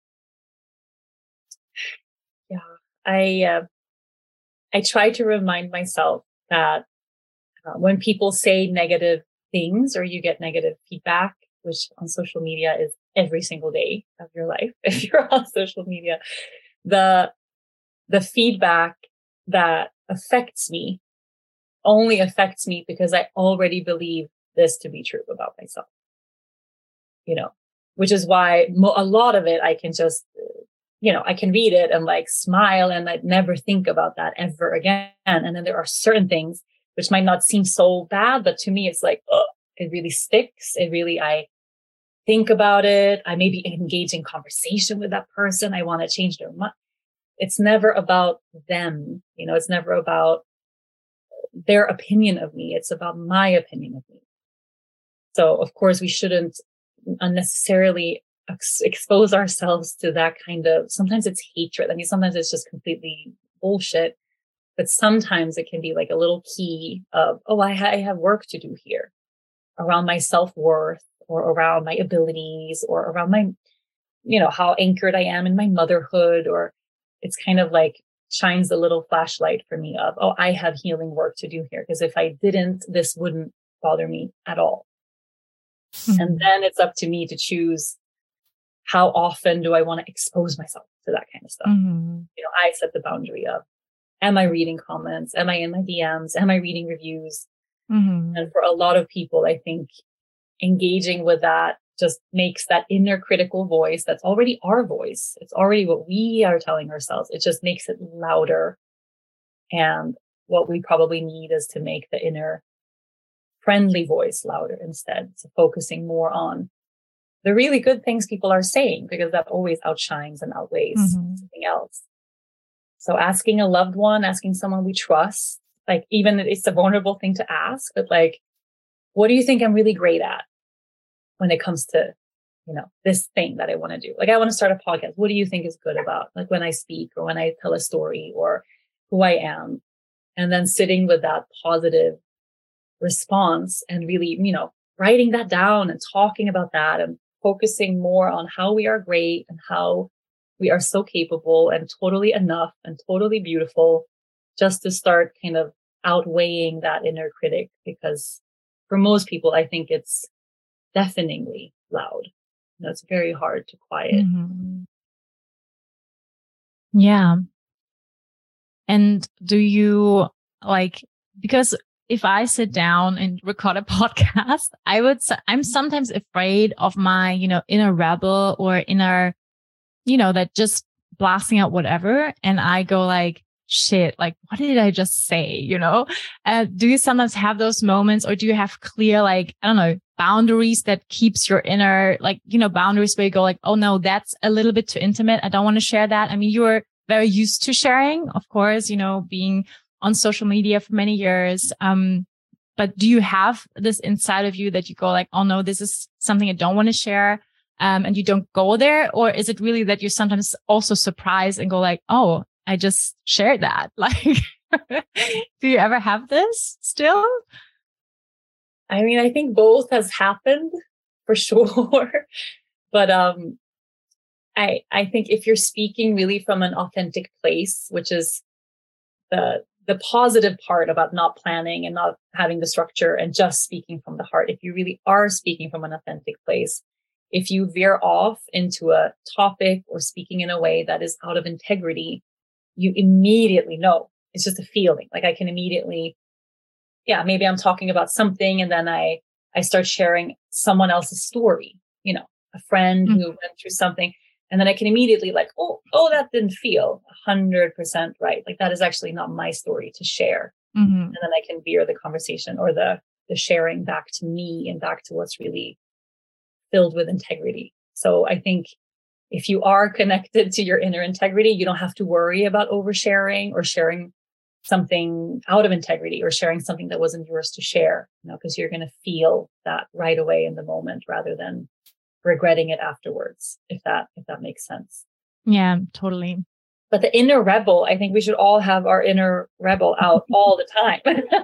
Speaker 2: Yeah, I try to remind myself that when people say negative things or you get negative feedback, which on social media is every single day of your life, if you're on social media, the feedback that affects me only affects me because I already believe this to be true about myself, which is why a lot of it I can just, I can read it and like smile and I'd never think about that ever again. And then there are certain things which might not seem so bad, but to me, it's like, it really sticks. I think about it. I maybe engage in conversation with that person. I want to change their mind. It's never about them. It's never about their opinion of me. It's about my opinion of me. So of course we shouldn't unnecessarily expose ourselves to that kind of, sometimes it's hatred. I mean, sometimes it's just completely bullshit, but sometimes it can be like a little key of, I have work to do here around my self-worth or around my abilities or around my, how anchored I am in my motherhood, or it's kind of like shines a little flashlight for me of, I have healing work to do here. Because if I didn't, this wouldn't bother me at all. Mm-hmm. And then it's up to me to choose how often do I want to expose myself to that kind of stuff. Mm-hmm. I set the boundary of, am I reading comments? Am I in my DMs? Am I reading reviews? Mm-hmm. And for a lot of people, I think engaging with that just makes that inner critical voice that's already our voice. It's already what we are telling ourselves. It just makes it louder. And what we probably need is to make the inner friendly voice louder instead. So focusing more on the really good things people are saying, because that always outshines and outweighs something else. So asking a loved one, asking someone we trust, like even it's a vulnerable thing to ask, but like, what do you think I'm really great at when it comes to, this thing that I want to do? Like, I want to start a podcast. What do you think is good about, like, when I speak or when I tell a story or who I am? And then sitting with that positive response and really, writing that down and talking about that and focusing more on how we are great and how we are so capable and totally enough and totally beautiful, just to start kind of outweighing that inner critic. Because for most people, I think it's deafeningly loud. It's very hard to quiet. Mm-hmm.
Speaker 1: Yeah. And do you because if I sit down and record a podcast, I'm sometimes afraid of my, inner rebel or inner, that just blasting out whatever. And I go like, shit, like, what did I just say? Do you sometimes have those moments, or do you have clear, like, I don't know, boundaries that keeps your inner, like, boundaries where you go like, oh no, that's a little bit too intimate. I don't want to share that. I mean, you're very used to sharing, of course, being on social media for many years. But do you have this inside of you that you go like, oh no, this is something I don't want to share. And you don't go there? Or is it really that you're sometimes also surprised and go like, oh, I just shared that? Like, do you ever have this still?
Speaker 2: I mean, I think both has happened for sure. But, I think if you're speaking really from an authentic place, which is the the positive part about not planning and not having the structure and just speaking from the heart, if you really are speaking from an authentic place, if you veer off into a topic or speaking in a way that is out of integrity, you immediately know. It's just a feeling. Like I can immediately, maybe I'm talking about something and then I start sharing someone else's story, a friend who went through something. And then I can immediately like, oh, that didn't feel 100% right. Like that is actually not my story to share. And then I can veer the conversation or the sharing back to me and back to what's really filled with integrity. So I think if you are connected to your inner integrity, you don't have to worry about oversharing or sharing something out of integrity or sharing something that wasn't yours to share, because you're going to feel that right away in the moment rather than regretting it afterwards, if that makes sense.
Speaker 1: Yeah, totally.
Speaker 2: But the inner rebel, I think we should all have our inner rebel out all the time.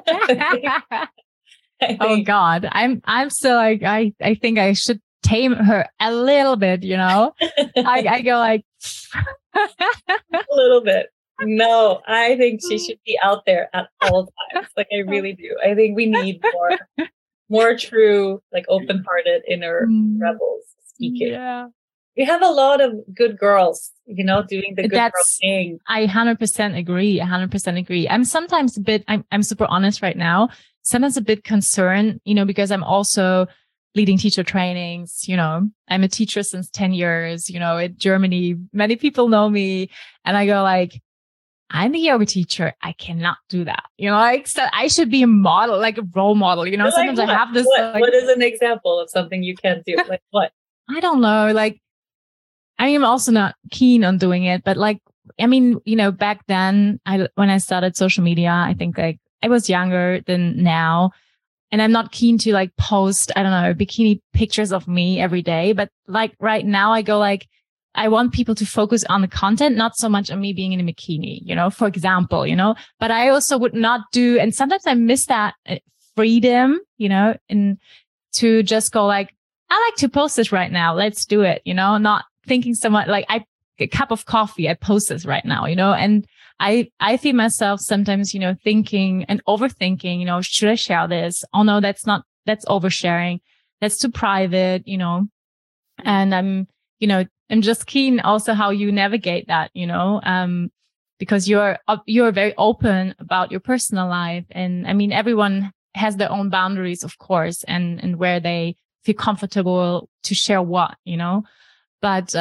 Speaker 1: Oh God, I'm still like, I think I should tame her a little bit, I go like
Speaker 2: a little bit. No, I think she should be out there at all times. Like I really do. I think we need more true, like open-hearted inner rebels speaking.
Speaker 1: Yeah.
Speaker 2: We have a lot of good girls, doing the good girl thing.
Speaker 1: I 100% agree. 100% agree. I'm sometimes a bit, I'm super honest right now. Sometimes a bit concerned, because I'm also leading teacher trainings. I'm a teacher since 10 years, in Germany. Many people know me. And I go like, I'm a yoga teacher. I cannot do that. So I should be a model, like a role model. Sometimes I have this.
Speaker 2: What is an example of something you can't do? Like what?
Speaker 1: I don't know. Like, I am also not keen on doing it, but like, back then, when I started social media, I think like I was younger than now, and I'm not keen to like post, I don't know, bikini pictures of me every day. But like right now, I go like, I want people to focus on the content, not so much on me being in a bikini, for example, but I also would not do, and sometimes I miss that freedom, and to just go like, I like to post this right now. Let's do it, not thinking so much like a cup of coffee. I post this right now, and I feel myself sometimes, thinking and overthinking, should I share this? Oh no, that's oversharing. That's too private, and I'm just keen also how you navigate that, because you're very open about your personal life. And everyone has their own boundaries, of course, and where they feel comfortable to share what, but,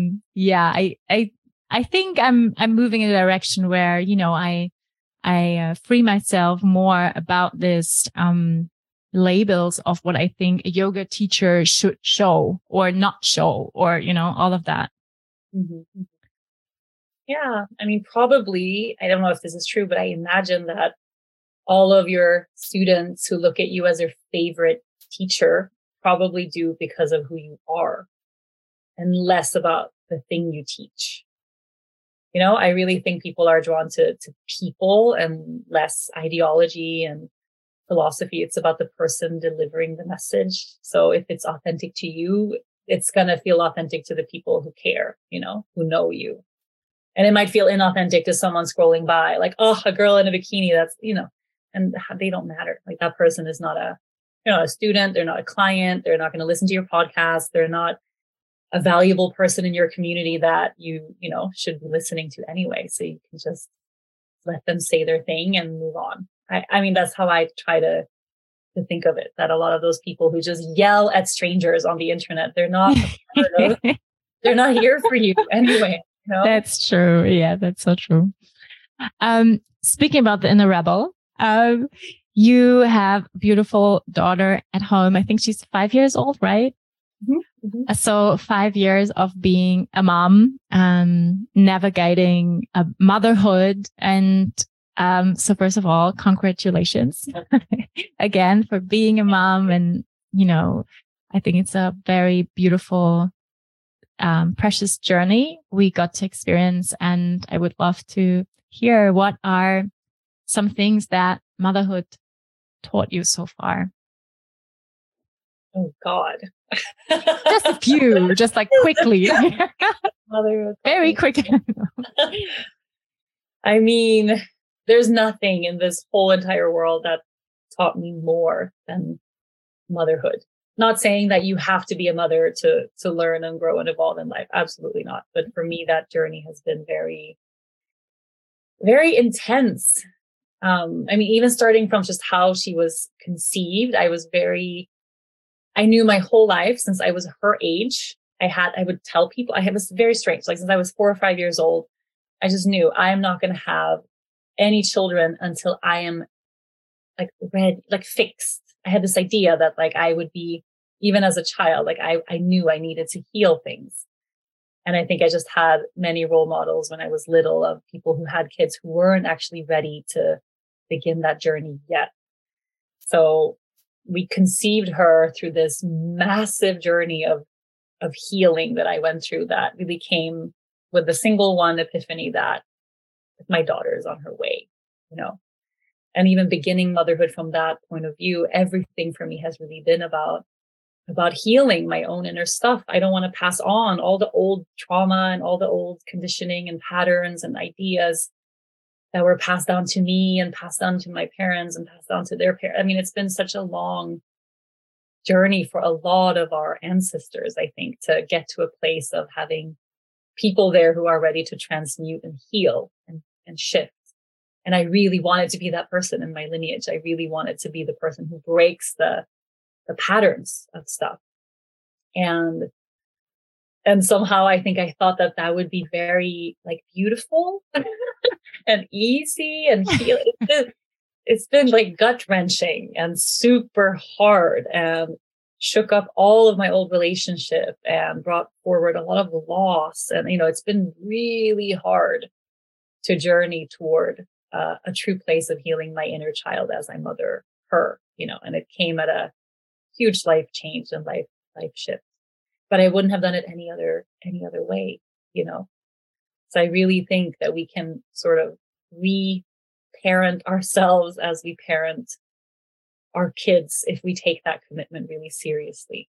Speaker 1: I think I'm moving in a direction where, I free myself more about this, labels of what I think a yoga teacher should show or not show, or, all of that.
Speaker 2: Mm-hmm. Yeah. Probably, I don't know if this is true, but I imagine that all of your students who look at you as their favorite teacher probably do because of who you are and less about the thing you teach. I really think people are drawn to people and less ideology and philosophy. It's about the person delivering the message. So if it's authentic to you, it's going to feel authentic to the people who care, who know you. And it might feel inauthentic to someone scrolling by, like, oh, a girl in a bikini, that's, and they don't matter. Like that person is not a student. They're not a client. They're not going to listen to your podcast. They're not a valuable person in your community that you should be listening to anyway. So you can just let them say their thing and move on. That's how I try to think of it, that a lot of those people who just yell at strangers on the internet, they're not here for you anyway.
Speaker 1: That's true. Yeah, that's so true. Speaking about the inner rebel, you have a beautiful daughter at home. I think she's 5 years old, right? Mm-hmm. Mm-hmm. So 5 years of being a mom, navigating a motherhood. And so first of all, congratulations again for being a mom. And, I think it's a very beautiful, precious journey we got to experience. And I would love to hear what are some things that motherhood taught you so far.
Speaker 2: Oh God.
Speaker 1: Just a few, just like quickly. Very quick.
Speaker 2: there's nothing in this whole entire world that taught me more than motherhood. Not saying that you have to be a mother to learn and grow and evolve in life. Absolutely not. But for me, that journey has been very, very intense. I mean, even starting from just how she was conceived, I knew my whole life since I was her age. I would tell people, it was very strange. Like since I was 4 or 5 years old, I just knew I am not going to have any children until I am like fixed. I had this idea that like I would be, even as a child, like I knew I needed to heal things. And I think I just had many role models when I was little of people who had kids who weren't actually ready to begin that journey yet. So we conceived her through this massive journey of healing that I went through that really came with the single one epiphany that my daughter is on her way, you know. And even beginning motherhood from that point of view, everything for me has really been about healing my own inner stuff. I don't want to pass on all the old trauma and all the old conditioning and patterns and ideas that were passed down to me and passed down to my parents and passed down to their parents. I mean, it's been such a long journey for a lot of our ancestors, I think, to get to a place of having people there who are ready to transmute and heal and shift. And I really wanted to be that person in my lineage. I really wanted to be the person who breaks the patterns of stuff. And somehow I think I thought that would be very like beautiful and easy and heal. It's been like gut wrenching and super hard and shook up all of my old relationship and brought forward a lot of loss. And, you know, it's been really hard to journey toward a true place of healing my inner child as I mother her, you know, and it came at a huge life change and life shift, but I wouldn't have done it any other way, you know? So I really think that we can sort of re-parent ourselves as we parent our kids if we take that commitment really seriously.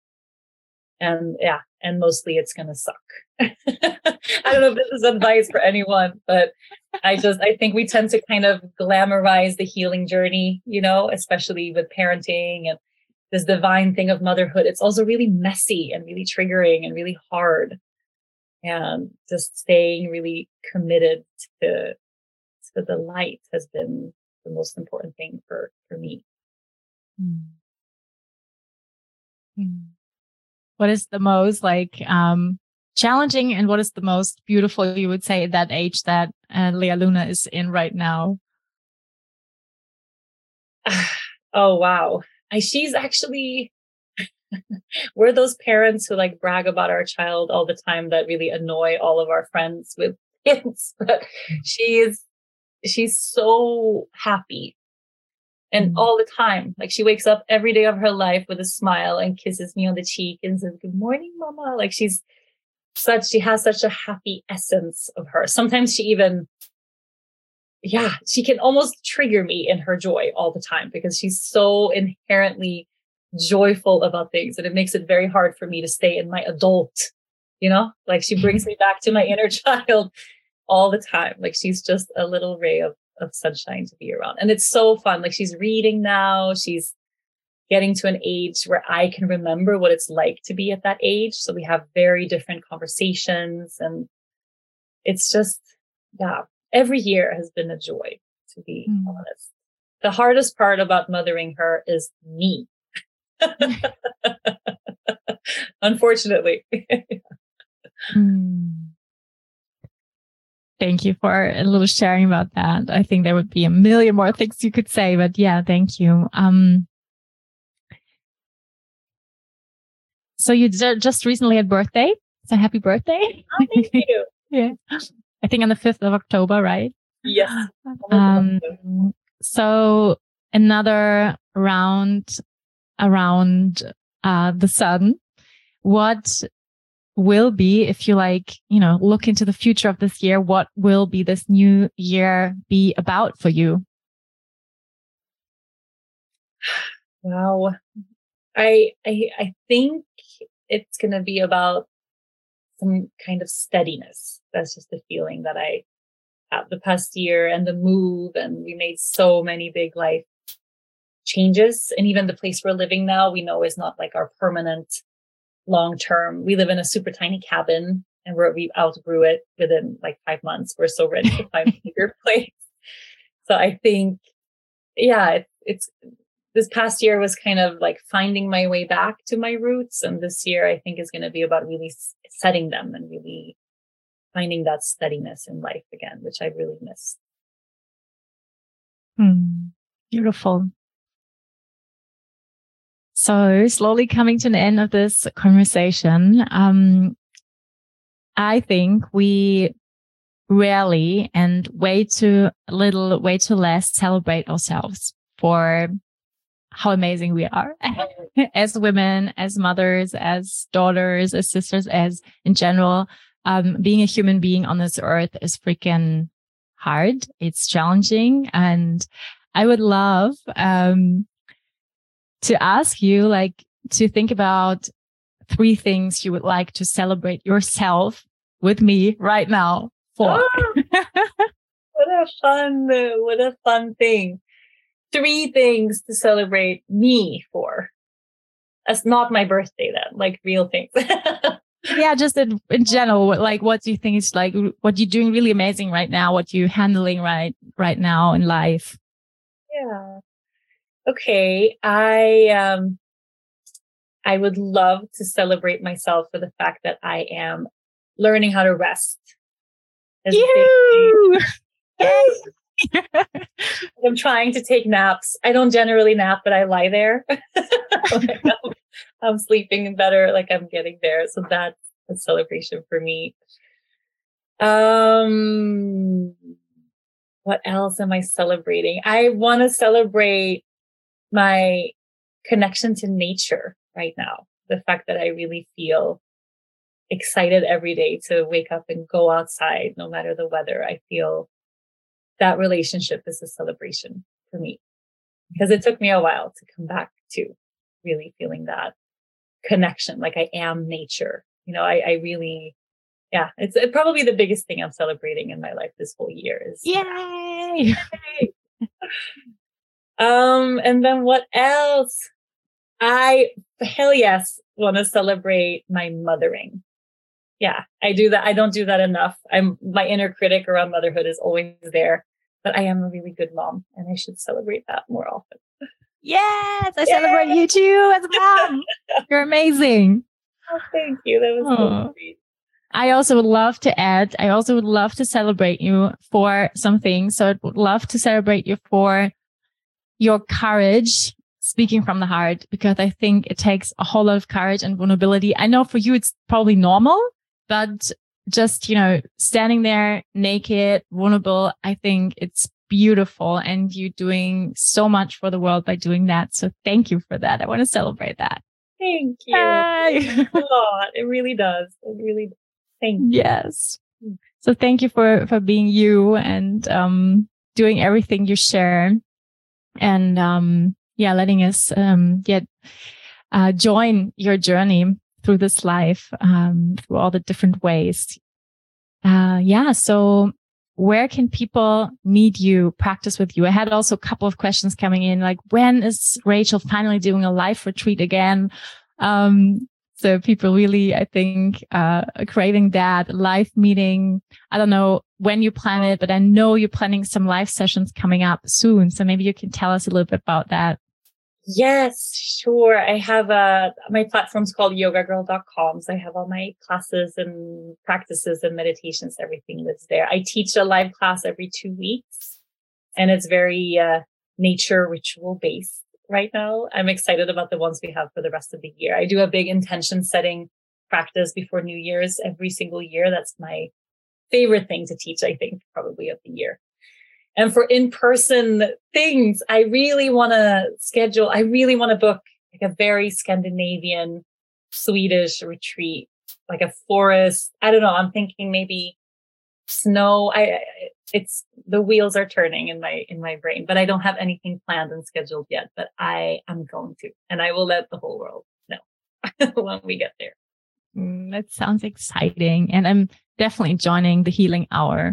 Speaker 2: And yeah, and mostly it's going to suck. I don't know if this is advice for anyone, but I think we tend to kind of glamorize the healing journey, you know, especially with parenting and this divine thing of motherhood. It's also really messy and really triggering and really hard. And just staying really committed to the light has been the most important thing for me.
Speaker 1: Mm. Mm. What is the most challenging and what is the most beautiful, you would say, at that age that Lea Luna is in right now?
Speaker 2: Oh, wow. She's actually, we're those parents who like brag about our child all the time that really annoy all of our friends with kids. But she's so happy. And all the time, like she wakes up every day of her life with a smile and kisses me on the cheek and says, "Good morning, mama." Like she has such a happy essence of her. Sometimes she even, she can almost trigger me in her joy all the time because she's so inherently joyful about things. And it makes it very hard for me to stay in my adult, you know, like she brings me back to my inner child all the time. Like she's just a little ray of sunshine to be around. And it's so fun. Like she's reading now. She's getting to an age where I can remember what it's like to be at that age. So we have very different conversations and it's just, every year has been a joy, to be honest. The hardest part about mothering her is me. Unfortunately.
Speaker 1: Thank you for a little sharing about that. I think there would be a million more things you could say, but yeah, thank you. So you just recently had birthday. So happy birthday.
Speaker 2: Oh, thank you.
Speaker 1: Yeah. I think on the 5th of October, right?
Speaker 2: Yes.
Speaker 1: So another round around the sun. What will be, if you look into the future of this year, what will be this new year be about for you?
Speaker 2: Wow. I think it's going to be about some kind of steadiness. That's just the feeling that I the past year and the move, and we made so many big life changes. And even the place we're living now, we know is not like our permanent long term. We live in a super tiny cabin, and we outgrew it within like 5 months. We're so ready to find a bigger place. So I think, yeah, it's this past year was kind of like finding my way back to my roots. And this year, I think, is going to be about really setting them and really finding that steadiness in life again, which I really miss.
Speaker 1: Beautiful. So slowly coming to an end of this conversation, I think we rarely and way too less celebrate ourselves for how amazing we are as women, as mothers, as daughters, as sisters, as in general. Being a human being on this earth is freaking hard. It's challenging. And I would love to ask you, like, to think about 3 things you would like to celebrate yourself with me right now for.
Speaker 2: Oh, what a fun thing. 3 things to celebrate me for. That's not my birthday then, like real things.
Speaker 1: Yeah, just in general, like, what do you think is like what you're doing really amazing right now, what you're handling right now in life?
Speaker 2: Yeah. Okay. I would love to celebrate myself for the fact that I am learning how to rest. I'm trying to take naps. I don't generally nap, but I lie there. Like I'm sleeping better, like I'm getting there. So that's a celebration for me. What else am I celebrating? I want to celebrate my connection to nature right now. The fact that I really feel excited every day to wake up and go outside, no matter the weather. I feel that relationship is a celebration for me, because it took me a while to come back to really feeling that connection. Like I am nature. You know, I really, yeah, it's probably the biggest thing I'm celebrating in my life this whole year is.
Speaker 1: Yay!
Speaker 2: And then what else? Hell yes, want to celebrate my mothering. Yeah, I do that. I don't do that enough. My inner critic around motherhood is always there, but I am a really good mom, and I should celebrate that more often.
Speaker 1: Yes, I celebrate you too as a mom. You're amazing.
Speaker 2: Oh, thank you. That was so sweet.
Speaker 1: I also would love to celebrate you for some things. So I would love to celebrate you for your courage, speaking from the heart, because I think it takes a whole lot of courage and vulnerability. I know for you, it's probably normal, but just, standing there naked, vulnerable, I think it's beautiful. And you're doing so much for the world by doing that. So thank you for that. I want to celebrate that.
Speaker 2: Thank you. A lot. It really does. It really does. Thank you.
Speaker 1: Yes. So thank you for being you and doing everything you share, and letting us join your journey through this life, through all the different ways. So where can people meet you, practice with you? I had also a couple of questions coming in, like, when is Rachel finally doing a life retreat again? So people really, I think, craving that live meeting. I don't know when you plan it, but I know you're planning some live sessions coming up soon. So maybe you can tell us a little bit about that.
Speaker 2: Yes, sure. I have my platform's called yogagirl.com. So I have all my classes and practices and meditations, everything that's there. I teach a live class every 2 weeks, and it's very nature ritual based right now. I'm excited about the ones we have for the rest of the year. I do a big intention setting practice before New Year's every single year. That's my favorite thing to teach, I think, probably of the year. And for in-person things, I really want to book like a very Scandinavian, Swedish retreat, like a forest. I don't know. I'm thinking maybe snow. It's the wheels are turning in my brain, but I don't have anything planned and scheduled yet, but I am going to, and I will let the whole world know when we get there.
Speaker 1: That sounds exciting. And I'm definitely joining the healing hour.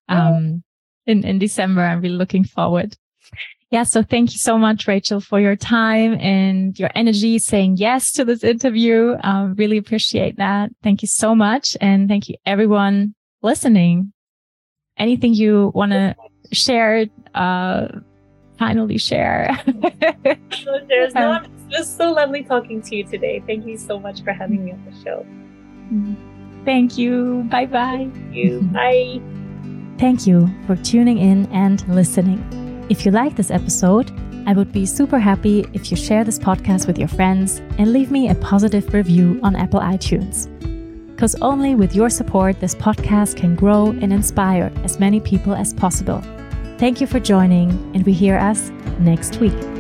Speaker 1: in December. I'm really looking forward. Yeah. So thank you so much, Rachel, for your time and your energy, saying yes to this interview. Really appreciate that. Thank you so much. And thank you everyone listening. Anything you want to share, finally share?
Speaker 2: There's not. It was so lovely talking to you today. Thank you so much for having me on the show.
Speaker 1: Thank you. Bye-bye.
Speaker 2: Thank you. Bye.
Speaker 1: Thank you for tuning in and listening. If you like this episode, I would be super happy if you share this podcast with your friends and leave me a positive review on Apple iTunes. Because only with your support, this podcast can grow and inspire as many people as possible. Thank you for joining, and we hear us next week.